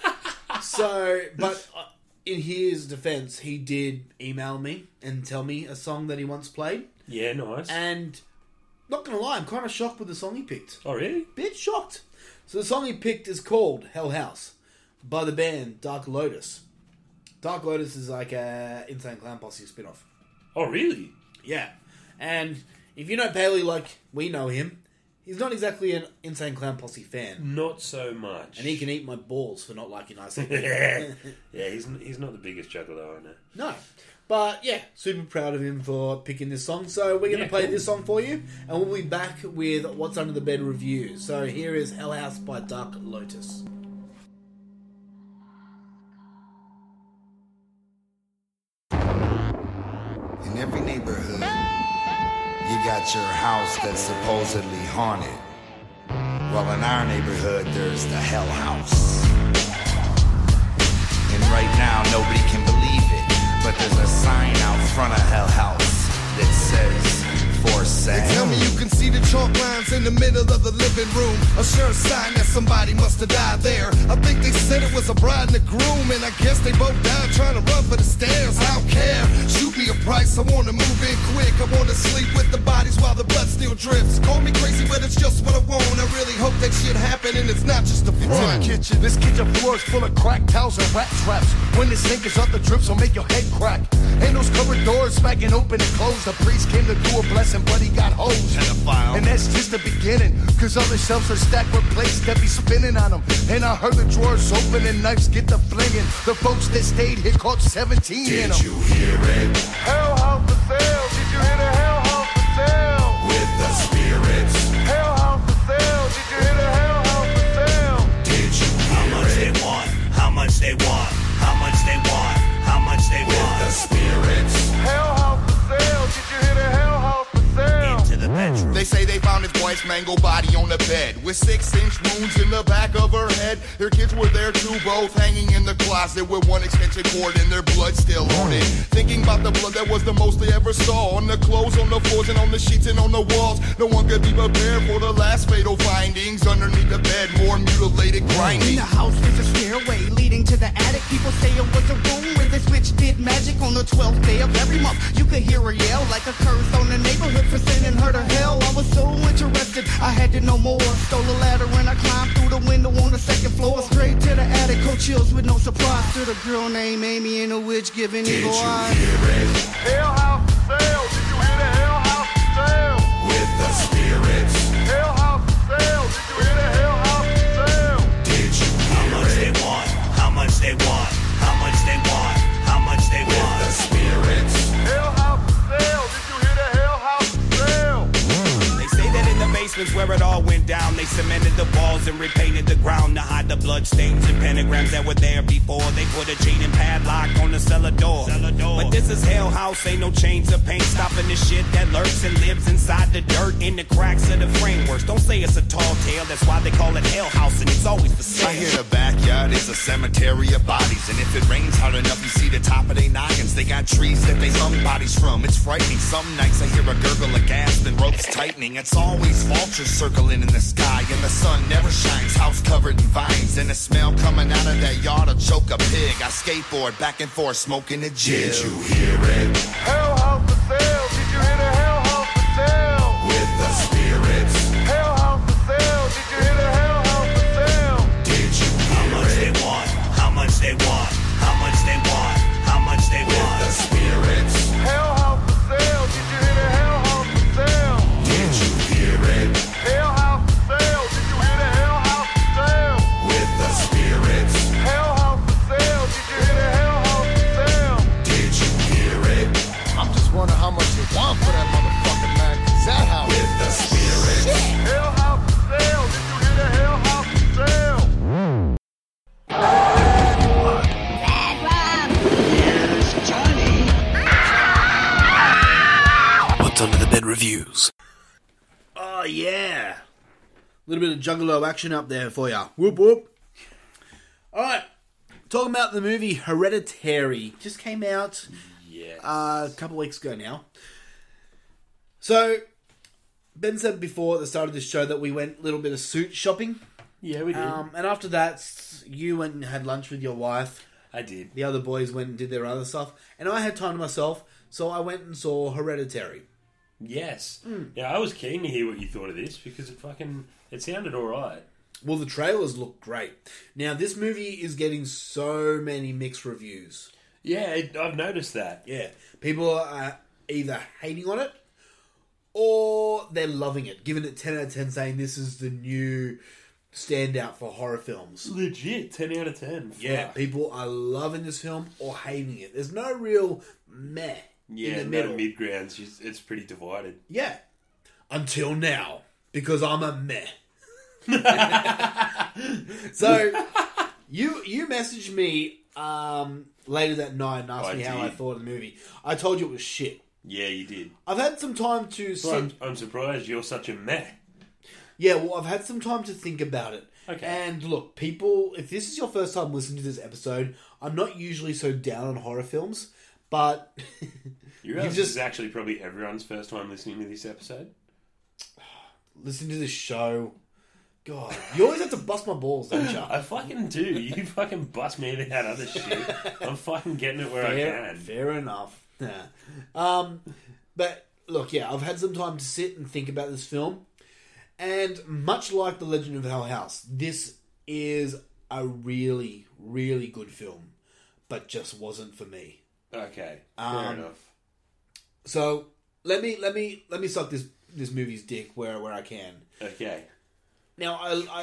So, but in his defense, he did email me and tell me a song that he once played. Yeah, nice. And, not going to lie, I'm kind of shocked with the song he picked. Oh, really? Bit shocked. So the song he picked is called Hell House by the band Dark Lotus. Dark Lotus is like a Insane Clown Posse spin-off. Oh, really? Yeah. And if you know Paley like we know him, he's not exactly an Insane Clown Posse fan. Not so much. And he can eat my balls for not liking ICP. Yeah, he's not the biggest juggalo, I know. No. But yeah, super proud of him for picking this song. So we're going to play this song for you, and we'll be back with What's Under the Bed review. So here is Hell House by Dark Lotus. In every neighborhood, you got your house that's supposedly haunted. Well, in our neighborhood, there's the Hell House. And right now, nobody can believe it, but there's a sign out front of Hell House that says, for sale. They tell me you can see the chalk lines in the middle of the living room. A sure sign that somebody must have died there. I think they said it was a bride and a groom, and I guess they both died trying to run for the stairs. I don't care, shoot me a price, I wanna move in quick. I wanna sleep with the bodies while the blood still drips. Call me crazy, but it's just what I want. I really hope that shit happen, and it's not just a front. Kitchen. This kitchen floor is full of crack towels and rat traps. When the sink is up, the drips will make your head crack. And those cupboard doors smacking open and closed. The priest came to do a blessing, but he got hosed. And that's just the beginning, cause other shelves are stacked with plates that be spinning on them. And I heard the drawers open and knives get the flinging. The folks that stayed here caught 17 in them. Did you hear it? Hell House for sale. Did you hear the Hell House for sale? With the spirits. Hell House for sale. Did you hear the Hell House for sale? Did you hear How much it? they want? How much they want? How much they want? How much they With want? the spirits. Hell House for sale. Did you hear the Hell House for sale? Into the bedroom. They say they found his wife's mangled body on the bed with 6-inch wounds in the back of her head. Their kids were there too, both hanging in the closet with one extension cord and their blood still on it. Thinking about the blood that was the most they ever saw on the clothes, on the floors, and on the sheets and on the walls. No one could be prepared for the last fatal findings. Underneath the bed, more mutilated grinding. In the house there's a stairway leading to the attic. People say it was a room where the switch did magic. On the 12th day of every month, you could hear her yell like a curse on the neighborhood for sending her to hell. I was so interested, I had to know more. Stole a ladder and I climbed through the window on the second floor. Straight to the attic, cold chills with no surprise. To the girl named Amy and a witch giving evil eyes. Did you hear it? Hell House for sale. Did you hear the Hell House for sale? With the spirits. Hell House for sale. Did you hear the Hell House for sale? Did you How hear much they it? want? How much they want? How much they want? How much they With want? the spirits. Hell House for sale. Did you hear the Hell House for sale? They say that in the basement's where it all went down. They cemented the walls and repainted the ground to hide the blood stains and pentagrams that were there before. They put a chain and padlock on the cellar door. But This is Hell House, ain't no chains of pain stopping the shit that lurks and lives inside the dirt, in the cracks of the frameworks. Don't say it's a tall tale, that's why they call it Hell House, and it's always for sale. I hear the backyard is a cemetery of bodies, and if it rains hard enough, you see the top of their noggins. They got trees that they hung bodies from. It's frightening. Some nights I hear a gurgle of gas and ropes tightening. It's always vultures circling in the sky, and the sun never shines. House covered in vines, and the smell coming out of that yard will choke a pig. I skateboard back and forth, smoking a jig. Did you hear it? Hell House for sale. Did you hear the Hell House for sale? With the spirits. Hell House for sale. Did you hear the Hell House for sale? Did you hear How much it? they want? How much they want? How much they want? How much they With want? the spirits. Hell House for sale. Did you hear the Hell House for sale? Did you hear it? Hell House for sale. Did you hear the Hell House for sale? With the spirits. Hell House for sale. Did you hear the Hell House for sale? Did you hear it? I'm just wondering how much you want for that motherfucking man. Is that how? With the spirits. Hell House for sale. Did you hear the Hell House for sale? What's under the bed reviews? Oh yeah, a little bit of Juggalo action up there for ya. Whoop whoop. All right, talking about the movie Hereditary, just came out a couple weeks ago now. So Ben said before at the start of this show that we went a little bit of suit shopping. Yeah, we did. And after that, you went and had lunch with your wife. I did. The other boys went and did their other stuff. And I had time to myself, so I went and saw Hereditary. Yes. Yeah, I was keen to hear what you thought of this because it sounded alright. Well, the trailers look great. Now, this movie is getting so many mixed reviews. Yeah, I've noticed that. Yeah. People are either hating on it or they're loving it, giving it 10 out of 10, saying this is the new standout for horror films. Legit, 10 out of 10. Yeah, Fuck. people are loving this film or hating it. There's no real meh in the middle. No mid-grounds. It's pretty divided. Yeah. Until now. Because I'm a meh. So, you messaged me later that night and asked me how I thought of the movie. I told you it was shit. Yeah, you did. I've had some time to... Well, I'm surprised you're such a meh. Yeah, well, I've had some time to think about it. Okay. And look, people, if this is your first time listening to this episode, I'm not usually so down on horror films, but... You realize this is actually probably everyone's first time listening to this episode? Listen to this show. God, you always have to bust my balls, don't you? I fucking do. You fucking bust me that other shit. I'm fucking getting it where I can. Fair enough. Yeah. But look, yeah, I've had some time to sit and think about this film, and much like The Legend of Hell House, this is a really, really good film, but just wasn't for me. Okay, fair enough. So let me suck this movie's dick where I can. Okay. Now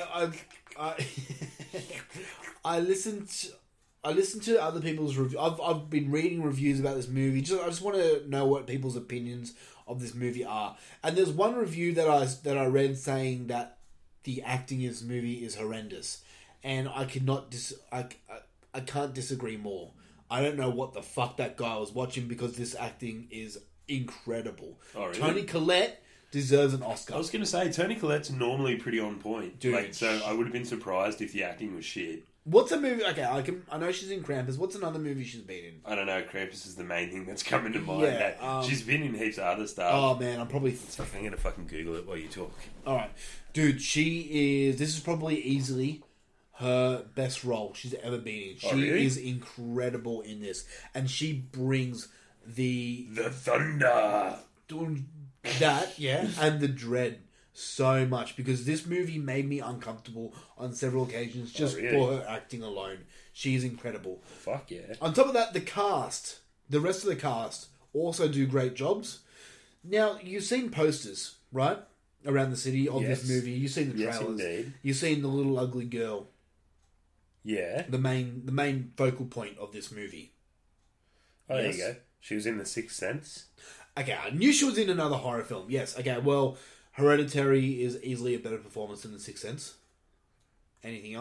I listened to other people's reviews. I've been reading reviews about this movie. I just want to know what people's opinions of this movie are. And there's one review that I read saying that the acting in this movie is horrendous, and I can't disagree more. I don't know what the fuck that guy was watching because this acting is incredible. Oh, really? Toni Collette deserves an Oscar. I was going to say, Toni Collette's normally pretty on point. Dude. So I would have been surprised if the acting was shit. What's a movie... Okay, I know she's in Krampus. What's another movie she's been in? I don't know. Krampus is the main thing that's coming to mind. Yeah, she's been in heaps of other stuff. Oh, man, I'm probably... I'm going to fucking Google it while you talk. Alright. Dude, she is... This is probably easily her best role she's ever been in. She is incredible in this. And she brings the thunder... Doing that, yeah, and the dread so much, because this movie made me uncomfortable on several occasions just for her acting alone. She is incredible. Fuck yeah. On top of that, the rest of the cast also do great jobs. Now, you've seen posters, right? Around the city of this movie. You've seen the trailers. Yes, indeed. You've seen the little ugly girl. Yeah. The main focal point of this movie. Oh, there you go. She was in The Sixth Sense. Okay, I knew she was in another horror film. Yes, okay, well, Hereditary is easily a better performance than The Sixth Sense. Anything else?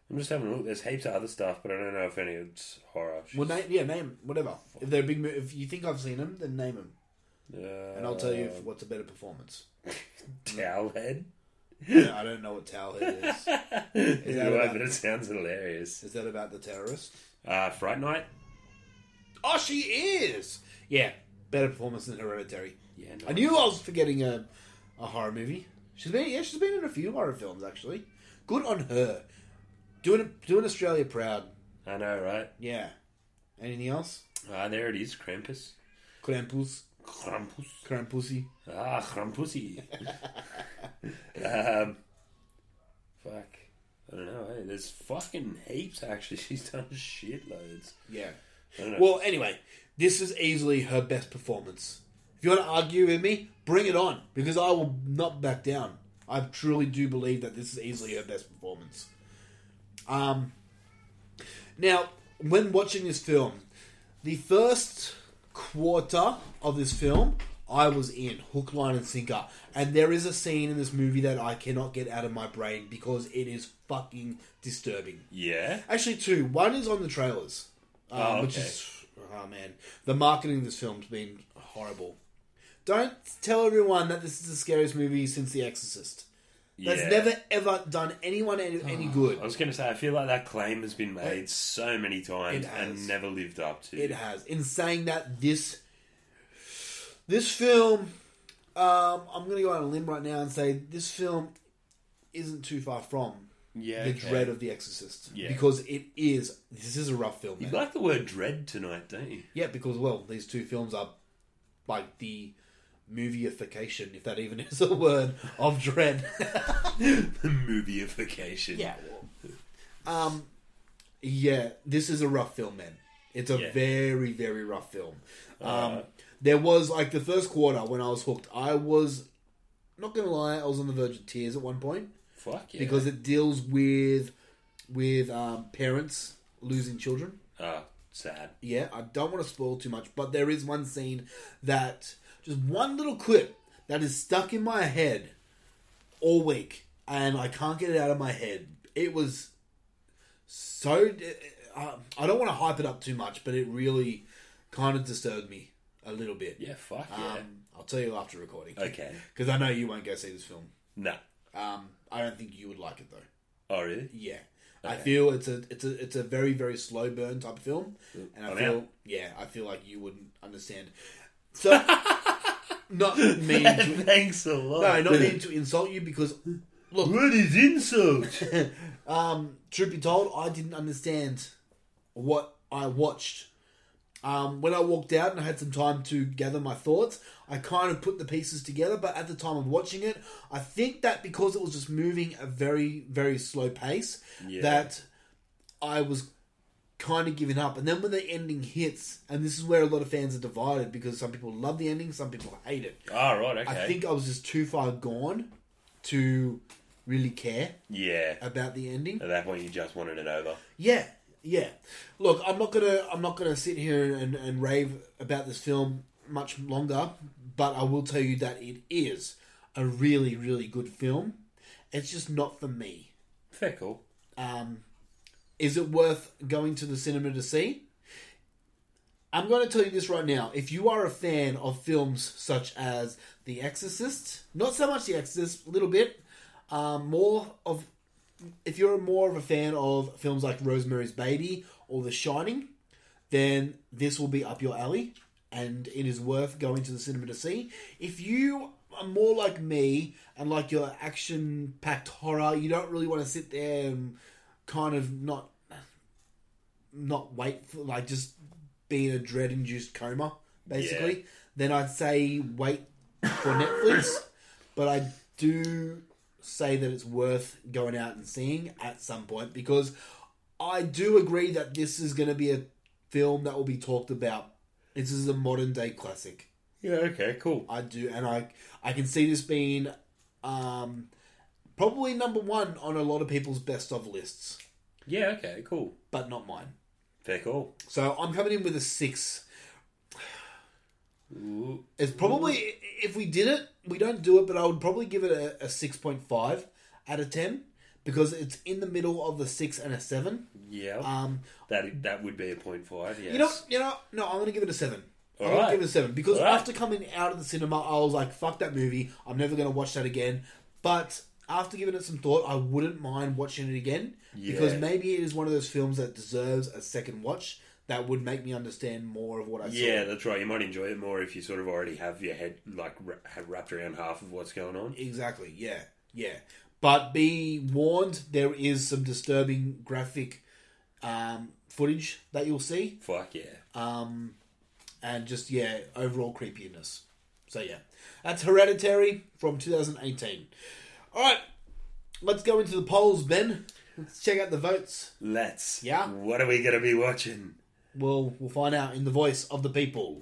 I'm just having a look. There's heaps of other stuff, but I don't know if any of it's horror. Well, name whatever. If they're a big, if you think I've seen them, then name them, and I'll tell you what's a better performance. Towelhead. Yeah, I don't know what Towelhead is. But it sounds hilarious. Is that about the terrorist? Fright Night. Oh, she is. Yeah, better performance than Hereditary. Yeah, nice. I knew I was forgetting a horror movie. She's been in a few horror films actually. Good on her. Doing Australia proud. I know, right? Yeah. Anything else? There it is, Krampus. Krampus. Krampusy. Krampusy. Fuck. I don't know. Hey, there's fucking heaps. Actually, she's done shitloads. Yeah. I don't know. Well, anyway, this is easily her best performance. If you want to argue with me, bring it on, because I will not back down. I truly do believe that this is easily her best performance. Now, when watching this film, the first quarter of this film, I was in hook, line, and sinker. And there is a scene in this movie that I cannot get out of my brain because it is fucking disturbing. Yeah? Actually, two. One is on the trailers. Which is... Oh, man. The marketing of this film's been horrible. Don't tell everyone that this is the scariest movie since The Exorcist. That's never, ever done anyone any good. I was going to say, I feel like that claim has been made so many times and never lived up to. It has. In saying that, this film, I'm going to go on a limb right now and say this film isn't too far from the dread of The Exorcist. Yeah. Because this is a rough film. You like the word dread tonight, don't you? Yeah, because, well, these two films are like the movieification, if that even is a word, of dread. The movieification. Yeah. Yeah, this is a rough film, man. It's a very, very rough film. There was, like, the first quarter when I was hooked, I was, not going to lie, I was on the verge of tears at one point. Fuck yeah. Because it deals with parents losing children. Sad. Yeah, I don't want to spoil too much, but there is one scene that, just one little clip that is stuck in my head all week, and I can't get it out of my head. It was so... I don't want to hype it up too much, but it really kind of disturbed me a little bit. Yeah, fuck yeah. I'll tell you after recording. Okay. Because I know you won't go see this film. No. I don't think you would like it, though. Oh, really? Yeah. Okay. I feel it's a very, very slow burn type of film, and I feel like you wouldn't understand. So, not meaning to... Thanks a lot. No, not meaning to insult you, because look, what is insult? Truth be told, I didn't understand what I watched. When I walked out and I had some time to gather my thoughts, I kind of put the pieces together, but at the time of watching it, I think that because it was just moving at a very, very slow pace, that I was kind of giving up. And then when the ending hits, and this is where a lot of fans are divided, because some people love the ending, some people hate it. Oh, right, okay. I think I was just too far gone to really care about the ending. At that point, you just wanted it over. Yeah. Look, I'm not gonna sit here and rave about this film much longer, but I will tell you that it is a really, really good film. It's just not for me. Fair call. Is it worth going to the cinema to see? I'm going to tell you this right now. If you are a fan of films such as The Exorcist, not so much The Exorcist, a little bit, if you're more of a fan of films like Rosemary's Baby or The Shining, then this will be up your alley, and it is worth going to the cinema to see. If you are more like me and like your action-packed horror, you don't really want to sit there and kind of not wait for, like, just be in a dread-induced coma, basically, then I'd say wait for Netflix. But I do say that it's worth going out and seeing at some point, because I do agree that this is going to be a film that will be talked about. This is a modern day classic. Yeah, okay, cool. I do, and I can see this being probably number one on a lot of people's best of lists. Yeah, okay, cool. But not mine. Fair call. So I'm coming in with a 6. Ooh. It's probably, if we did it, we don't do it, but I would probably give it a 6.5 out of 10, because it's in the middle of the 6 and a 7. Yeah. That would be a 0.5, yes. No, I'm going to give it a 7. I'm All going to right. give it a 7 because All right. after coming out of the cinema, I was like, fuck that movie. I'm never going to watch that again. But after giving it some thought, I wouldn't mind watching it again because maybe it is one of those films that deserves a second watch that would make me understand more of what I saw. Yeah, that's right. You might enjoy it more if you sort of already have your head like have wrapped around half of what's going on. Exactly. Yeah. But be warned, there is some disturbing graphic footage that you'll see. Fuck yeah. And just, overall creepiness. So, yeah. That's Hereditary from 2018. All right. Let's go into the polls, Ben. Let's check out the votes. Let's. Yeah? What are we going to be watching? We'll find out in the voice of the people.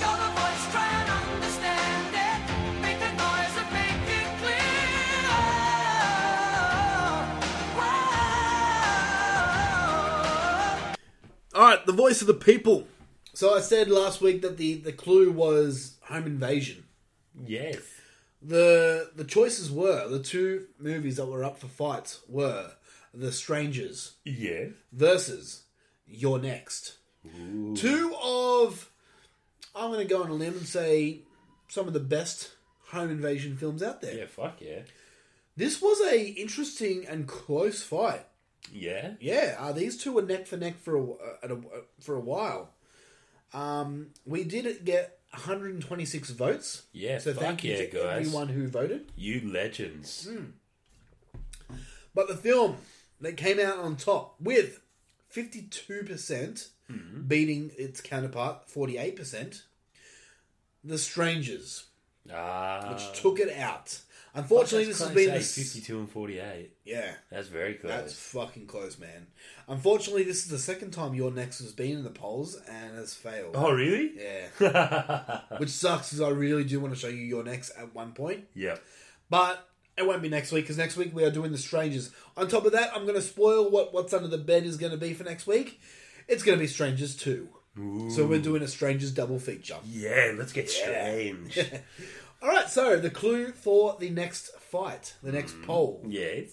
All right, the voice of the people. So I said last week that the clue was home invasion. Yes. The choices were, the two movies that were up for fights were The Strangers. Yeah. Versus You're Next. Ooh. Two of, I'm going to go on a limb and say, some of the best home invasion films out there. Yeah, fuck yeah. This was a interesting and close fight. Yeah? Yeah, these two were neck for neck for a while. We did get 126 votes. Yeah, so thank you to guys. everyone who voted. You legends. But the film that came out on top with 52% beating its counterpart, 48%, The Strangers, which took it out. Unfortunately, this has been 52 and 48. Yeah, that's very close. That's fucking close, man. Unfortunately, this is the second time Your Next has been in the polls and has failed. Oh, really? Yeah. Which sucks because I really do want to show you Your Next at one point. Yeah. But it won't be next week because next week we are doing The Strangers. On top of that, I'm going to spoil what's under the bed is going to be for next week. It's going to be Strangers 2. Ooh. So we're doing a Strangers double feature. Yeah, let's get strange. All right, so the clue for the next fight, the next poll. Yes.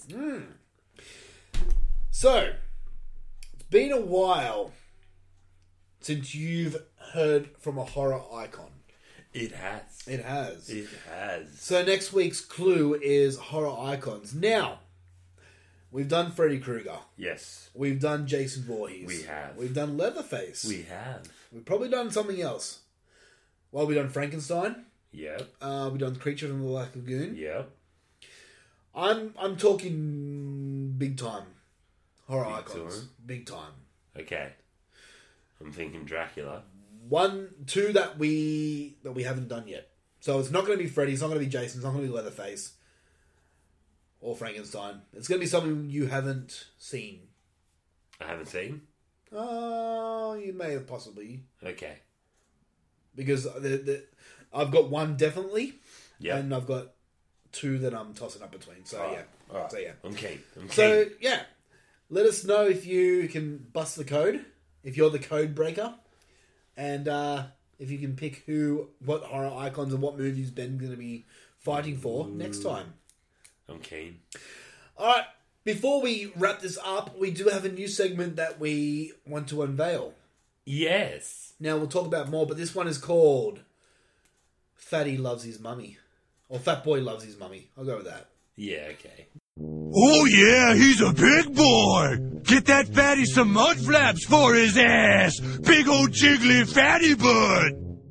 So, it's been a while since you've heard from a horror icon. It has. It has. It has. So next week's clue is horror icons. Now, we've done Freddy Krueger. Yes. We've done Jason Voorhees. We have. We've done Leatherface. We have. We've probably done something else. Well, we've done Frankenstein. Yep. We've done Creature from the Black Lagoon. Yep. I'm talking big time horror icons. Big time. Okay. I'm thinking Dracula. 1, 2 that we haven't done yet. So it's not going to be Freddy. It's not going to be Jason. It's not going to be Leatherface or Frankenstein. It's going to be something you haven't seen. I haven't seen. Oh, you may have possibly. Okay. Because I've got 1 definitely. Yeah. And I've got 2 that I'm tossing up between. So All yeah. right. All right. So yeah. I'm keen. So yeah. Let us know if you can bust the code. If you're the code breaker. And if you can pick what horror icons and what movies Ben's going to be fighting for next time. I'm keen. Alright, before we wrap this up, we do have a new segment that we want to unveil. Yes. Now, we'll talk about more, but this one is called Fatty Loves His Mummy. Or Fat Boy Loves His Mummy. I'll go with that. Yeah, okay. Oh yeah, he's a big boy. Get that fatty some mud flaps for his ass. Big old jiggly fatty butt.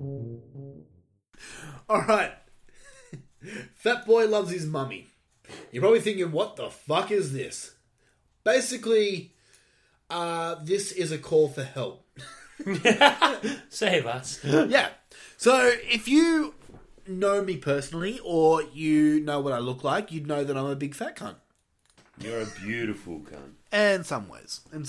Alright. Fat Boy Loves His Mummy. You're probably thinking, what the fuck is this? Basically, this is a call for help. Save us. Yeah. So, if you know me personally, or you know what I look like, you'd know that I'm a big fat cunt. You're a beautiful cunt. In some ways. And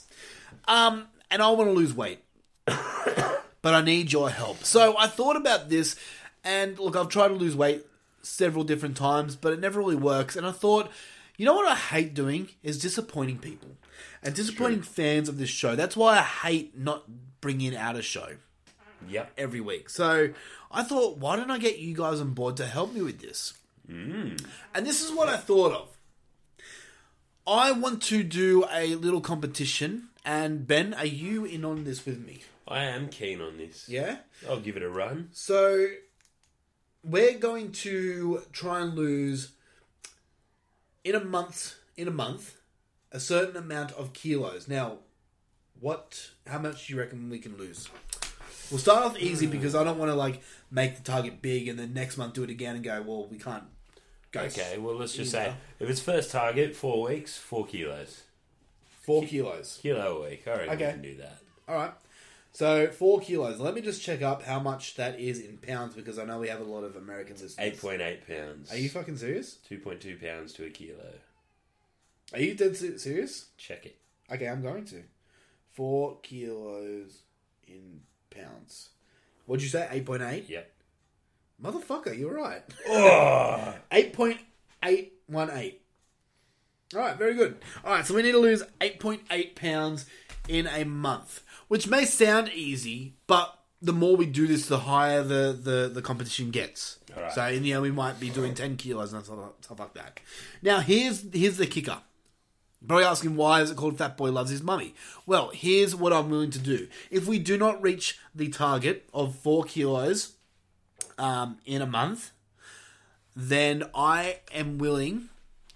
I want to lose weight. But I need your help. So I thought about this, and look, I've tried to lose weight several different times, but it never really works. And I thought, you know what I hate doing is disappointing people. And disappointing fans of this show. That's why I hate not bringing out a show. Yep. Every week. So I thought, why don't I get you guys on board to help me with this? And this is what I thought of. I want to do a little competition, and Ben, are you in on this with me? I am keen on this. Yeah? I'll give it a run. So, we're going to try and lose, in a month, a certain amount of kilos. Now, how much do you reckon we can lose? We'll start off easy because I don't want to make the target big and then next month do it again and go, well, we can't go. Okay, well, let's just say, if it's first target, 4 weeks, 4 kilos. 4 kilos. Kilo a week. I reckon we can do that. All right. So, 4 kilos. Let me just check up how much that is in pounds because I know we have a lot of American listeners. 8.8 pounds. Are you fucking serious? 2.2 pounds to a kilo. Are you dead serious? Check it. Okay, I'm going to. 4 kilos in pounds. What'd you say? 8.8? Yep. Motherfucker, you're right. Oh! 8.818. Alright, very good. Alright, so we need to lose 8.8 pounds in a month. Which may sound easy, but the more we do this, the higher the competition gets. Right. So in the end, we might be doing 10 kilos and stuff like that. Now, here's the kicker. Probably asking, why is it called Fat Boy Loves His Mummy? Well, here's what I'm willing to do. If we do not reach the target of 4 kilos in a month, then I am willing...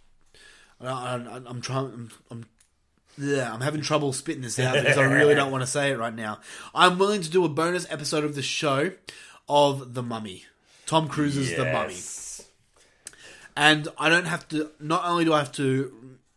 I'm having trouble spitting this out because I really don't want to say it right now. I'm willing to do a bonus episode of the show of The Mummy. Tom Cruise's The Mummy. And I don't have to... Not only do I have to...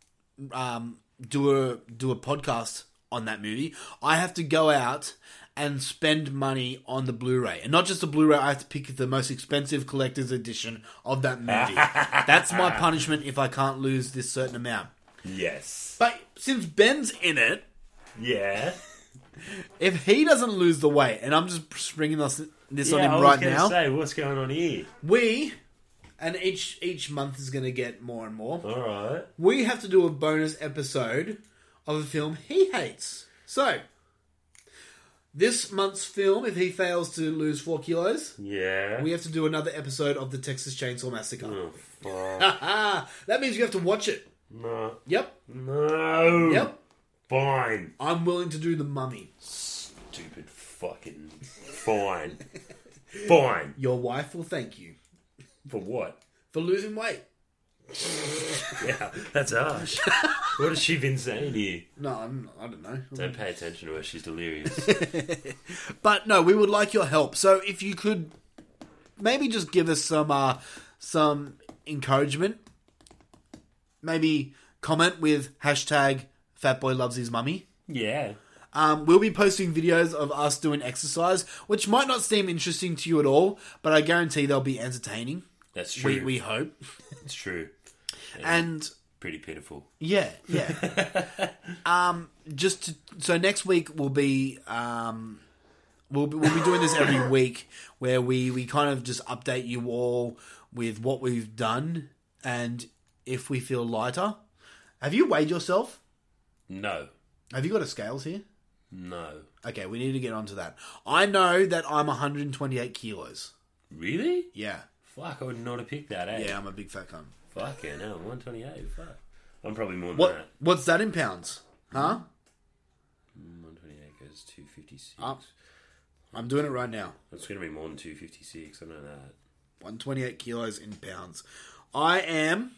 do a podcast on that movie, I have to go out and spend money on the Blu-ray. And not just the Blu-ray, I have to pick the most expensive collector's edition of that movie. That's my punishment if I can't lose this certain amount. Yes. But since Ben's in it... Yeah. If he doesn't lose the weight, and I'm just springing this on him right now... Say, what's going on here? And each month is going to get more and more. All right. We have to do a bonus episode of a film he hates. So, this month's film, if he fails to lose 4 kilos, yeah, we have to do another episode of the Texas Chainsaw Massacre. Oh, fuck. That means you have to watch it. No. Yep. No. Yep. Fine. I'm willing to do The Mummy. Stupid fucking fine. Fine. Your wife will thank you. For what? For losing weight. Yeah, that's harsh. What has she been saying here? No, I don't know. Don't pay attention to her. She's delirious. But no, we would like your help. So if you could maybe just give us some encouragement. Maybe comment with hashtag #FatBoyLovesHisMummy. Yeah. We'll be posting videos of us doing exercise, which might not seem interesting to you at all, but I guarantee they'll be entertaining. That's true. We hope. It's true. And pretty pitiful. Yeah. So next week we'll be we'll be doing this every week, where we kind of just update you all with what we've done, and if we feel lighter. Have you weighed yourself? No. Have you got a scales here? No. Okay, we need to get onto that. I know that I'm 128 kilos. Really? Yeah. Fuck, I would not have picked that, eh? Yeah, I'm a big fat cunt. Fuck yeah, no, 128, fuck. I'm probably more than that. What's that in pounds? Huh? 128 goes 256. I'm doing it right now. It's going to be more than 256, I know that. 128 kilos in pounds. I am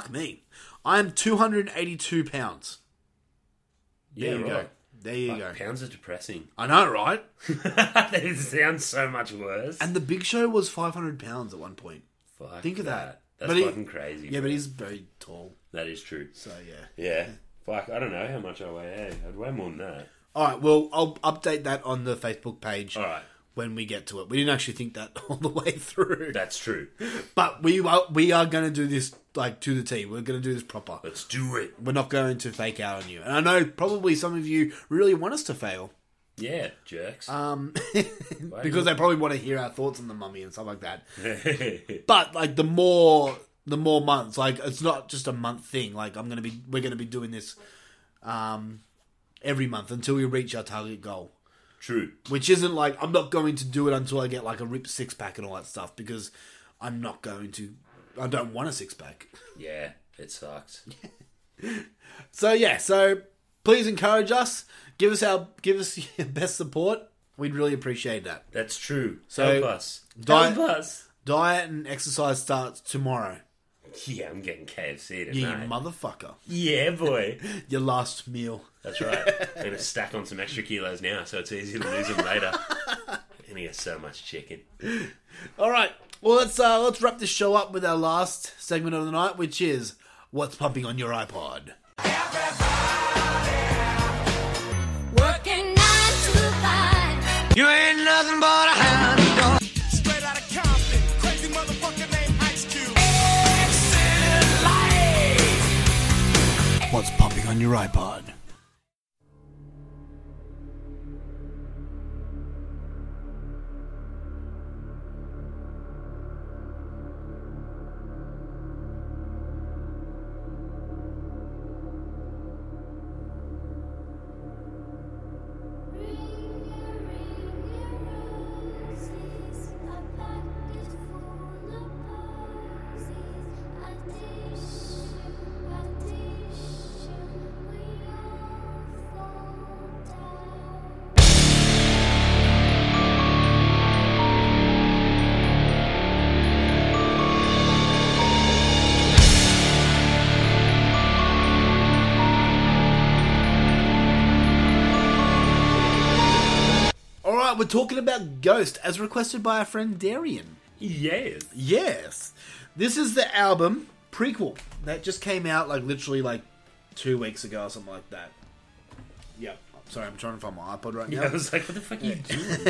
282 pounds. There you go. There you go. Pounds are depressing. I know, right? That sounds so much worse. And the Big Show was 500 pounds at one point. Fuck. Think of that. That's fucking crazy. Yeah, but he's very tall. That is true. So, yeah. Yeah. Fuck, I don't know how much I weigh. I'd weigh more than that. Alright, well, I'll update that on the Facebook page. Alright. When we get to it. We didn't actually think that all the way through. That's true. But we are going to do this to the T. We're going to do this proper. Let's do it. We're not going to fake out on you. And I know probably some of you really want us to fail. Yeah, jerks. Because they probably want to hear our thoughts on The Mummy and stuff like that. But the more months, it's not just a month thing. We're going to be doing this every month until we reach our target goal. True. Which isn't I'm not going to do it until I get a ripped 6-pack and all that stuff, because I don't want a 6-pack. Yeah, it sucks. So please encourage us. Give us your best support. We'd really appreciate that. That's true. So Help us. Help us. Diet and exercise starts tomorrow. Yeah, I'm getting KFC tonight. Yeah, you motherfucker. Yeah, boy. Your last meal. That's right. I'm going to stack on some extra kilos now, so it's easy to lose them later. And he has so much chicken. All right. Well, let's wrap this show up with our last segment of the night, which is What's Pumping on Your iPod. Working 9 to 5. You ain't nothing but a hound dog. Straight out of Compton, crazy motherfucker named Ice Cube. What's pumping on your iPod? We're talking about Ghost, as requested by our friend Darian. Yes. This is the album prequel that just came out literally 2 weeks ago or something like that. Yep. Sorry, I'm trying to find my iPod right now. Yeah, I was like, what the fuck are you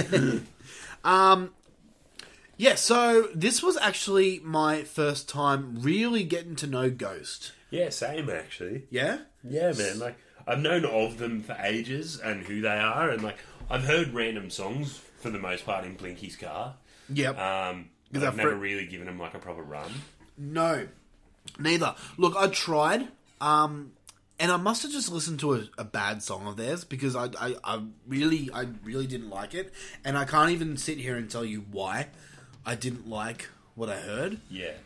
doing? So this was actually my first time really getting to know Ghost. Yeah, same actually. Yeah? Yeah, man. I've known of them for ages and who they are, and I've heard random songs for the most part in Blinky's car. Yep. But I've never really given them a proper run. No, neither. Look, I tried, and I must have just listened to a bad song of theirs because I really didn't like it, and I can't even sit here and tell you why I didn't like what I heard. Yeah.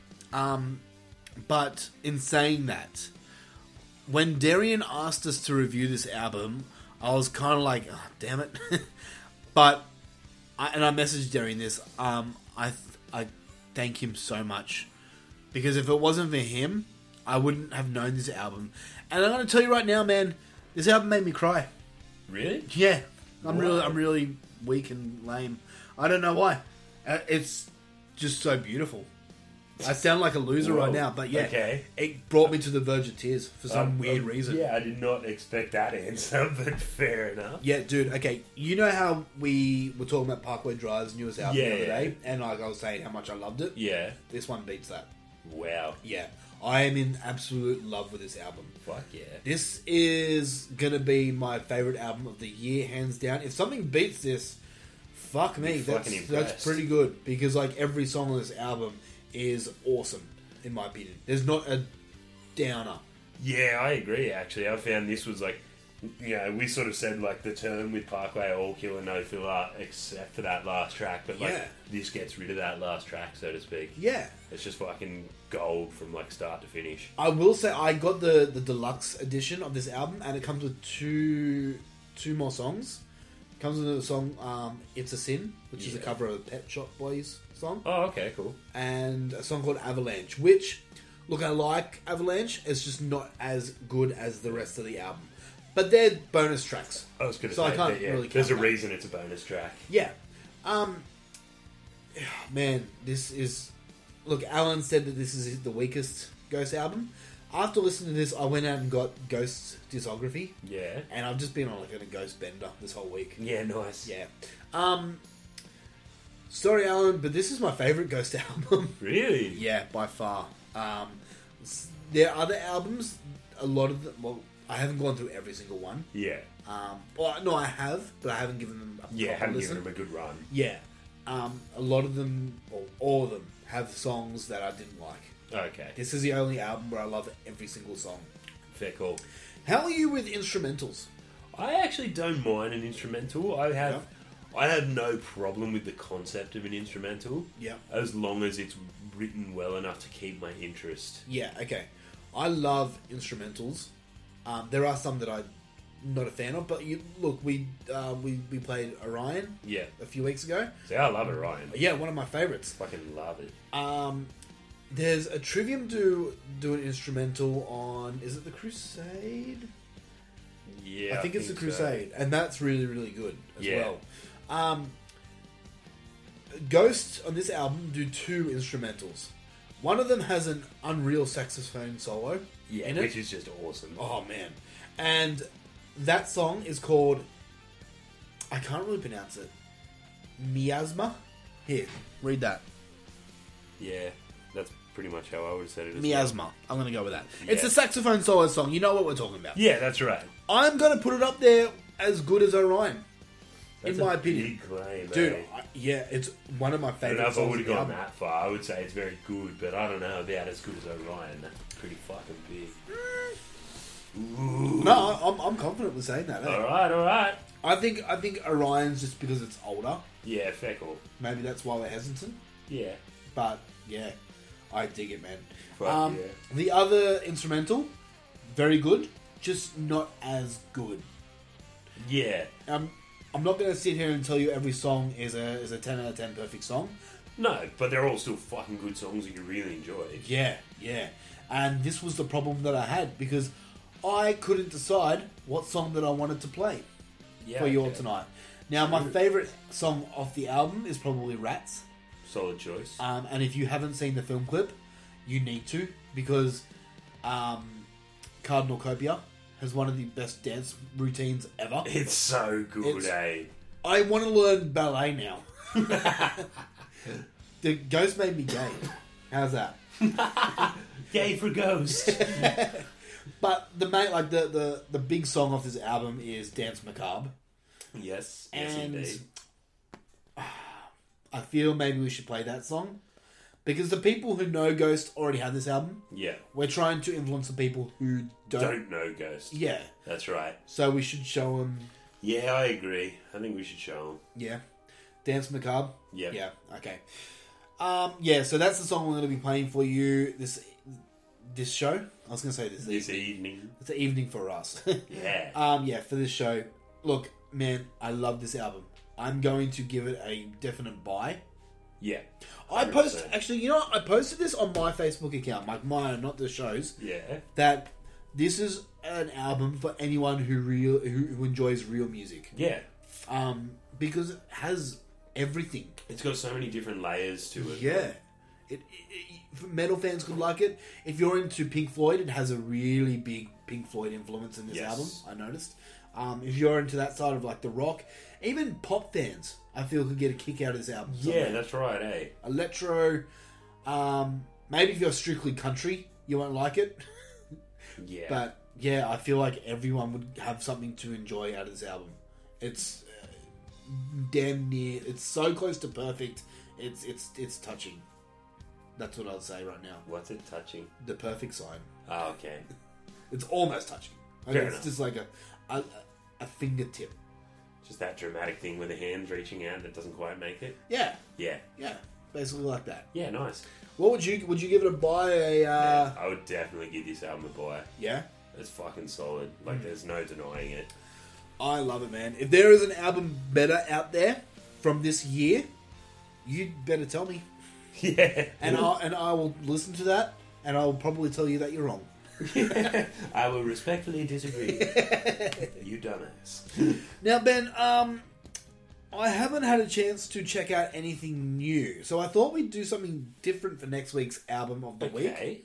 But in saying that, when Darian asked us to review this album, I was kind of like, oh, damn it. But, I messaged Darian this, I thank him so much. Because if it wasn't for him, I wouldn't have known this album. And I'm going to tell you right now, man, this album made me cry. Really? Yeah. I'm really weak and lame. I don't know why. It's just so beautiful. I sound like a loser right now, but yeah, okay. It brought me to the verge of tears for some weird reason. Yeah, I did not expect that answer, but fair enough. Yeah, dude, okay, you know how we were talking about Parkway Drive's newest album the other day, and I was saying how much I loved it? Yeah. This one beats that. Wow. Yeah, I am in absolute love with this album. Fuck yeah. This is going to be my favourite album of the year, hands down. If something beats this, fuck me, that's pretty good, because every song on this album is awesome, in my opinion. There's not a downer. Yeah, I agree, actually. I found this was we sort of said the term with Parkway, all killer, no filler, except for that last track, but this gets rid of that last track, so to speak. Yeah. It's just fucking gold from start to finish. I will say I got the deluxe edition of this album, and it comes with two more songs. It comes with a song, It's a Sin, which is a cover of the Pet Shop Boys song. Oh, okay, cool. And a song called Avalanche, which, look, I like Avalanche. It's just not as good as the rest of the album. But they're bonus tracks. I was going to so say, I can't really there's a count reason it's a bonus track. Yeah. Man, this is... Look, Alan said that this is the weakest Ghost album. After listening to this, I went out and got Ghost's discography. Yeah. And I've just been on a Ghost bender this whole week. Yeah, nice. Yeah. Sorry, Alan, but this is my favourite Ghost album. Really? Yeah, by far. There are other albums, a lot of them... Well, I haven't gone through every single one. Yeah. Well, no, I have, but I haven't given them a given them a good run. Yeah. A lot of them, or all of them, have songs that I didn't like. Okay. This is the only album where I love every single song. Fair call. How are you with instrumentals? I actually don't mind an instrumental. I have no problem with the concept of an instrumental. Yeah. As long as it's written well enough to keep my interest. Yeah, okay. I love instrumentals. There are some that I'm not a fan of, but look, we played Orion a few weeks ago. See, I love Orion. Yeah, one of my favourites. Fucking love it. There's a Trivium do an instrumental on, is it The Crusade? Yeah, I think it's The Crusade, and that's really, really good as well. Ghost on this album do 2 instrumentals. One of them has an unreal saxophone solo in it. Which is just awesome. Oh, man. And that song is called, I can't really pronounce it, Miasma? Here, read that. Yeah, that's pretty much how I would have said it as Miasma. well. I'm going to go with that. Yeah. It's a saxophone solo song. You know what we're talking about. Yeah, that's right. I'm going to put it up there as good as Orion. That's in my a opinion. big claim, Dude, eh? yeah, it's one of my I don't favourite know if I songs. would have of the gone album. that far. I would say it's very good, but I don't know about as good as Orion. That's pretty fucking big. Ooh. No, I'm confident with saying that. Eh? Alright. I think Orion's just because it's older. Yeah, fair call. Maybe that's why we're hesitant. Yeah. But, yeah, I dig it, man. Fuck yeah. The other instrumental, very good, just not as good. Yeah. I'm not going to sit here and tell you every song is a 10 out of 10 perfect song. No, but they're all still fucking good songs that you really enjoy. Yeah. And this was the problem that I had, because I couldn't decide what song that I wanted to play for you all tonight. Now, my favourite song off the album is probably Rats. Solid choice. And if you haven't seen the film clip, you need to, because Cardinal Copia has one of the best dance routines ever. It's so good, eh? I want to learn ballet now. The Ghost made me gay. How's that? Gay for Ghost. But the main, like the big song off this album is Dance Macabre. Yes, And indeed. I feel maybe we should play that song, because the people who know Ghost already have this album. Yeah. We're trying to influence the people who Don't know Ghost. Yeah. That's right. So we should show them. Yeah, I agree. I think we should show them. Yeah. Dance Macabre? Yep. Yeah, okay. Yeah, so that's the song we're going to be playing for you this show. I was going to say this evening. It's an evening for us. Yeah. Yeah, for this show. Look, man, I love this album. I'm going to give it a definite buy. Yeah. I posted, actually, you know what? I posted this on my Facebook account, like mine, not the show's. Yeah. That this is an album for anyone who enjoys real music. Yeah. Because it has everything. It's got so many different layers to it. Yeah. Metal fans could like it. If you're into Pink Floyd, it has a really big Pink Floyd influence in this album, I noticed. If you're into that side of like the rock, even pop fans, I feel, could get a kick out of this album. Yeah, that's right, eh? Electro, maybe if you're strictly country, you won't like it. Yeah. But yeah, I feel like everyone would have something to enjoy out of this album. It's damn near, it's so close to perfect. It's touching. That's what I'll say right now. What's it touching? The perfect sign. Oh, okay. It's almost touching. Fair It's enough. just like a fingertip. Just that dramatic thing where the hand's reaching out that doesn't quite make it. Yeah. Yeah. Yeah. Basically like that. Yeah, nice. What would you give it a buy? Yeah, I would definitely give this album a buy. Yeah? It's fucking solid. Like, there's no denying it. I love it, man. If there is an album better out there from this year, you'd better tell me. Yeah. And I will listen to that, and I will probably tell you that you're wrong. I will respectfully disagree. You dumbass. Now, Ben, I haven't had a chance to check out anything new, so I thought we'd do something different for next week's album of the week.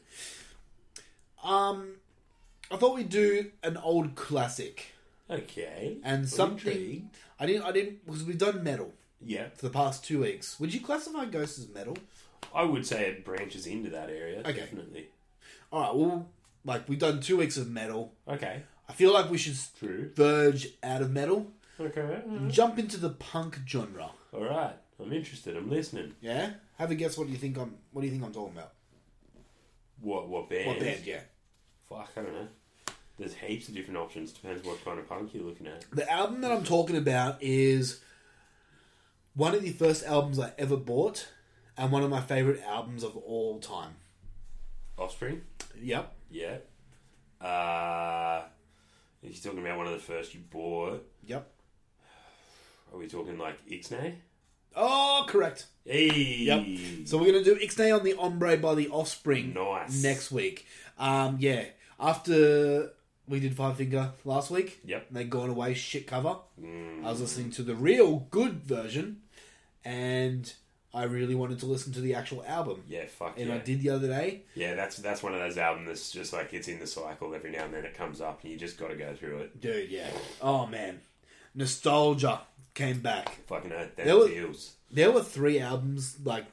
I thought we'd do an old classic. Okay. And something I didn't because we've done metal. Yeah. For the past 2 weeks. Would you classify Ghost as metal? I would say it branches into that area. Okay. Definitely. Alright, well, like, we've done 2 weeks of metal. Okay. I feel like we should verge out of metal. Okay. And jump into the punk genre. Alright. I'm interested. I'm listening. Yeah? Have a guess what you think I'm talking about. What band? What band, yeah. Fuck, I don't know. There's heaps of different options. Depends what kind of punk you're looking at. The album that I'm talking about is one of the first albums I ever bought and one of my favourite albums of all time. Offspring? Yep. Yeah. You're talking about one of the first you bought. Yep. Are we talking like Ixnay? Oh, correct. Hey. Yep. So we're going to do Ixnay on the Ombre by the Offspring next week. Yeah. After we did Five Finger last week. Yep. And they'd gone away shit cover. I was listening to the real good version. And I really wanted to listen to the actual album. Yeah, fuck and yeah. I did the other day. Yeah, that's one of those albums that's just like it's in the cycle. Every now and then it comes up and you just got to go through it. Dude, yeah. Oh, man. Nostalgia came back. Fucking hurt that feels. There were three albums that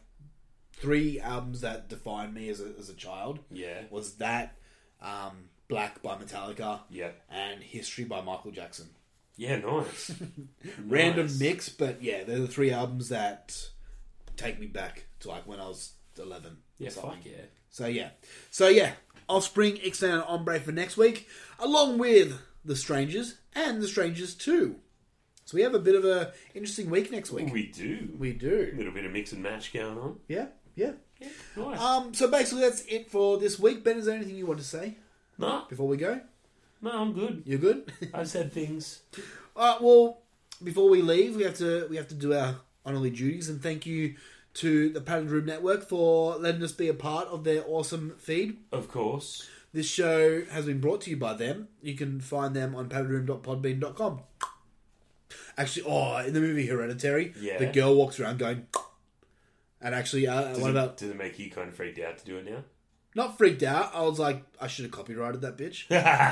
defined me as a child. Yeah. Was that Black by Metallica. Yeah. And History by Michael Jackson. Yeah, nice. Random mix, but yeah, they're the three albums that take me back to like when I was 11. Yeah, fuck yeah. So yeah, Offspring, Ixnay and Ombre for next week, along with The Strangers and The Strangers 2. So we have a bit of a interesting week next week. We do. A little bit of mix and match going on. Yeah. Nice. So basically that's it for this week. Ben, is there anything you want to say? No. Before we go? No, I'm good. You're good? I've said things. Alright, well, before we leave, we have to do our honorary duties, and thank you to the Padded Room Network for letting us be a part of their awesome feed. Of course. This show has been brought to you by them. You can find them on paddedroom.podbean.com. Actually, in the movie Hereditary, the girl walks around going, and actually, does it make you kind of freaked out to do it now? Not freaked out. I was like, I should have copyrighted that bitch.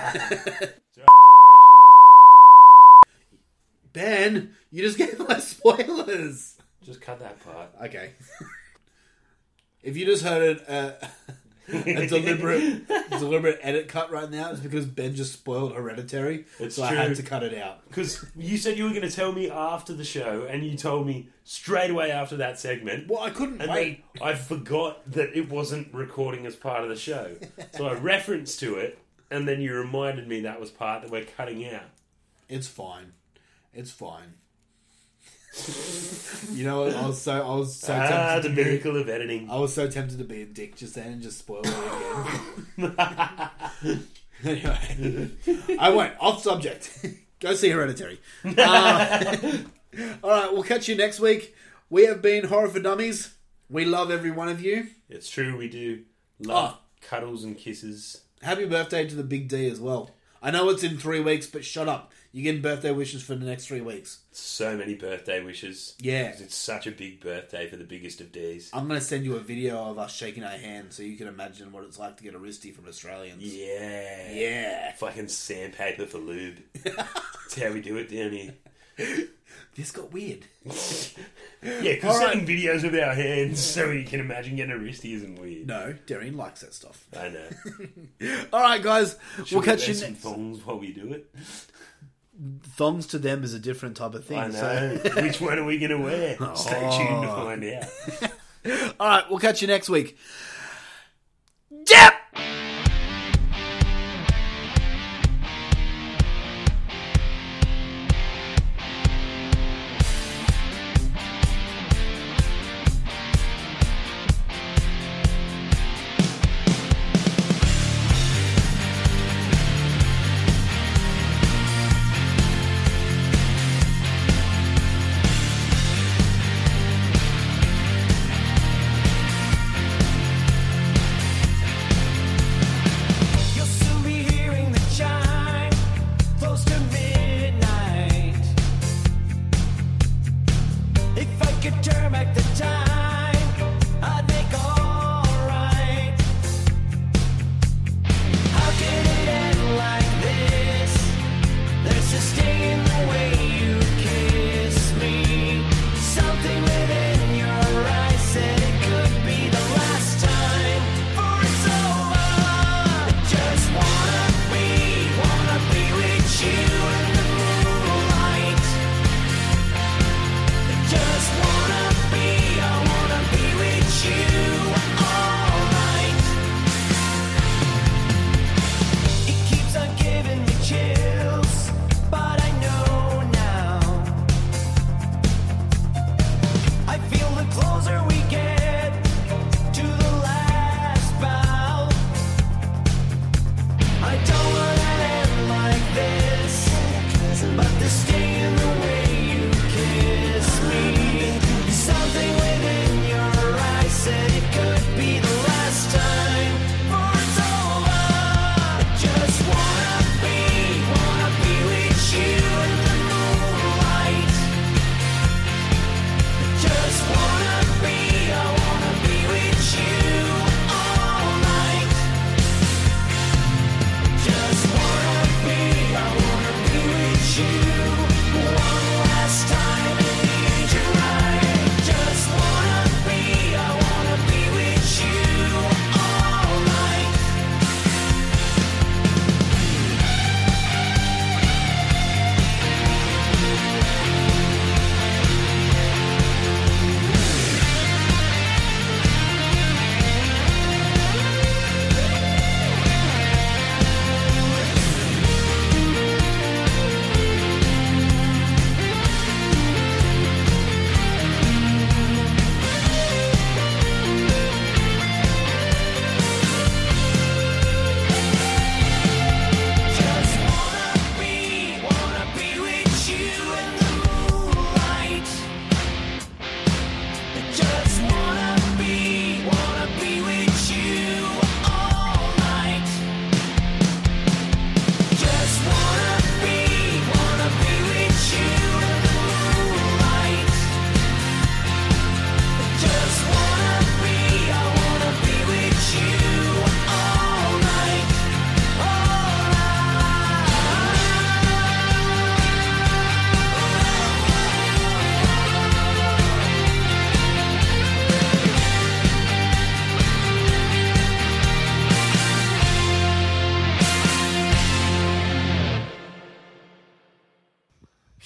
Ben, you just gave my spoilers. Just cut that part. Okay. If you just heard a deliberate edit cut right now, it's because Ben just spoiled Hereditary, so I had to cut it out. Because you said you were going to tell me after the show, and you told me straight away after that segment. Well, I couldn't wait. I forgot that it wasn't recording as part of the show. So I referenced to it, and then you reminded me that was part that we're cutting out. It's fine. You know what? I was so tempted. The miracle of editing. I was so tempted to be a dick just then and just spoil it again. Anyway, I won't. Off subject. Go see Hereditary. Alright, we'll catch you next week. We have been Horror for Dummies. We love every one of you. It's true, we do. Love cuddles and kisses. Happy birthday to the Big D as well. I know it's in 3 weeks, but shut up. You're getting birthday wishes for the next 3 weeks. So many birthday wishes. Yeah. It's such a big birthday for the biggest of Ds. I'm going to send you a video of us shaking our hands so you can imagine what it's like to get a wristy from Australians. Yeah. Fucking sandpaper for lube. That's how we do it down here. This got weird. Yeah, because sending videos of our hands so you can imagine getting a wristy isn't weird. No, Darren likes that stuff. I know. Alright, guys. We'll catch you next. Some thongs while we do it. Thongs to them is a different type of thing. I know. So. Which one are we going to wear? Stay tuned to find out. Alright, we'll catch you next week. Dip! Just wanna be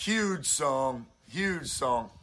Huge song. Huge song.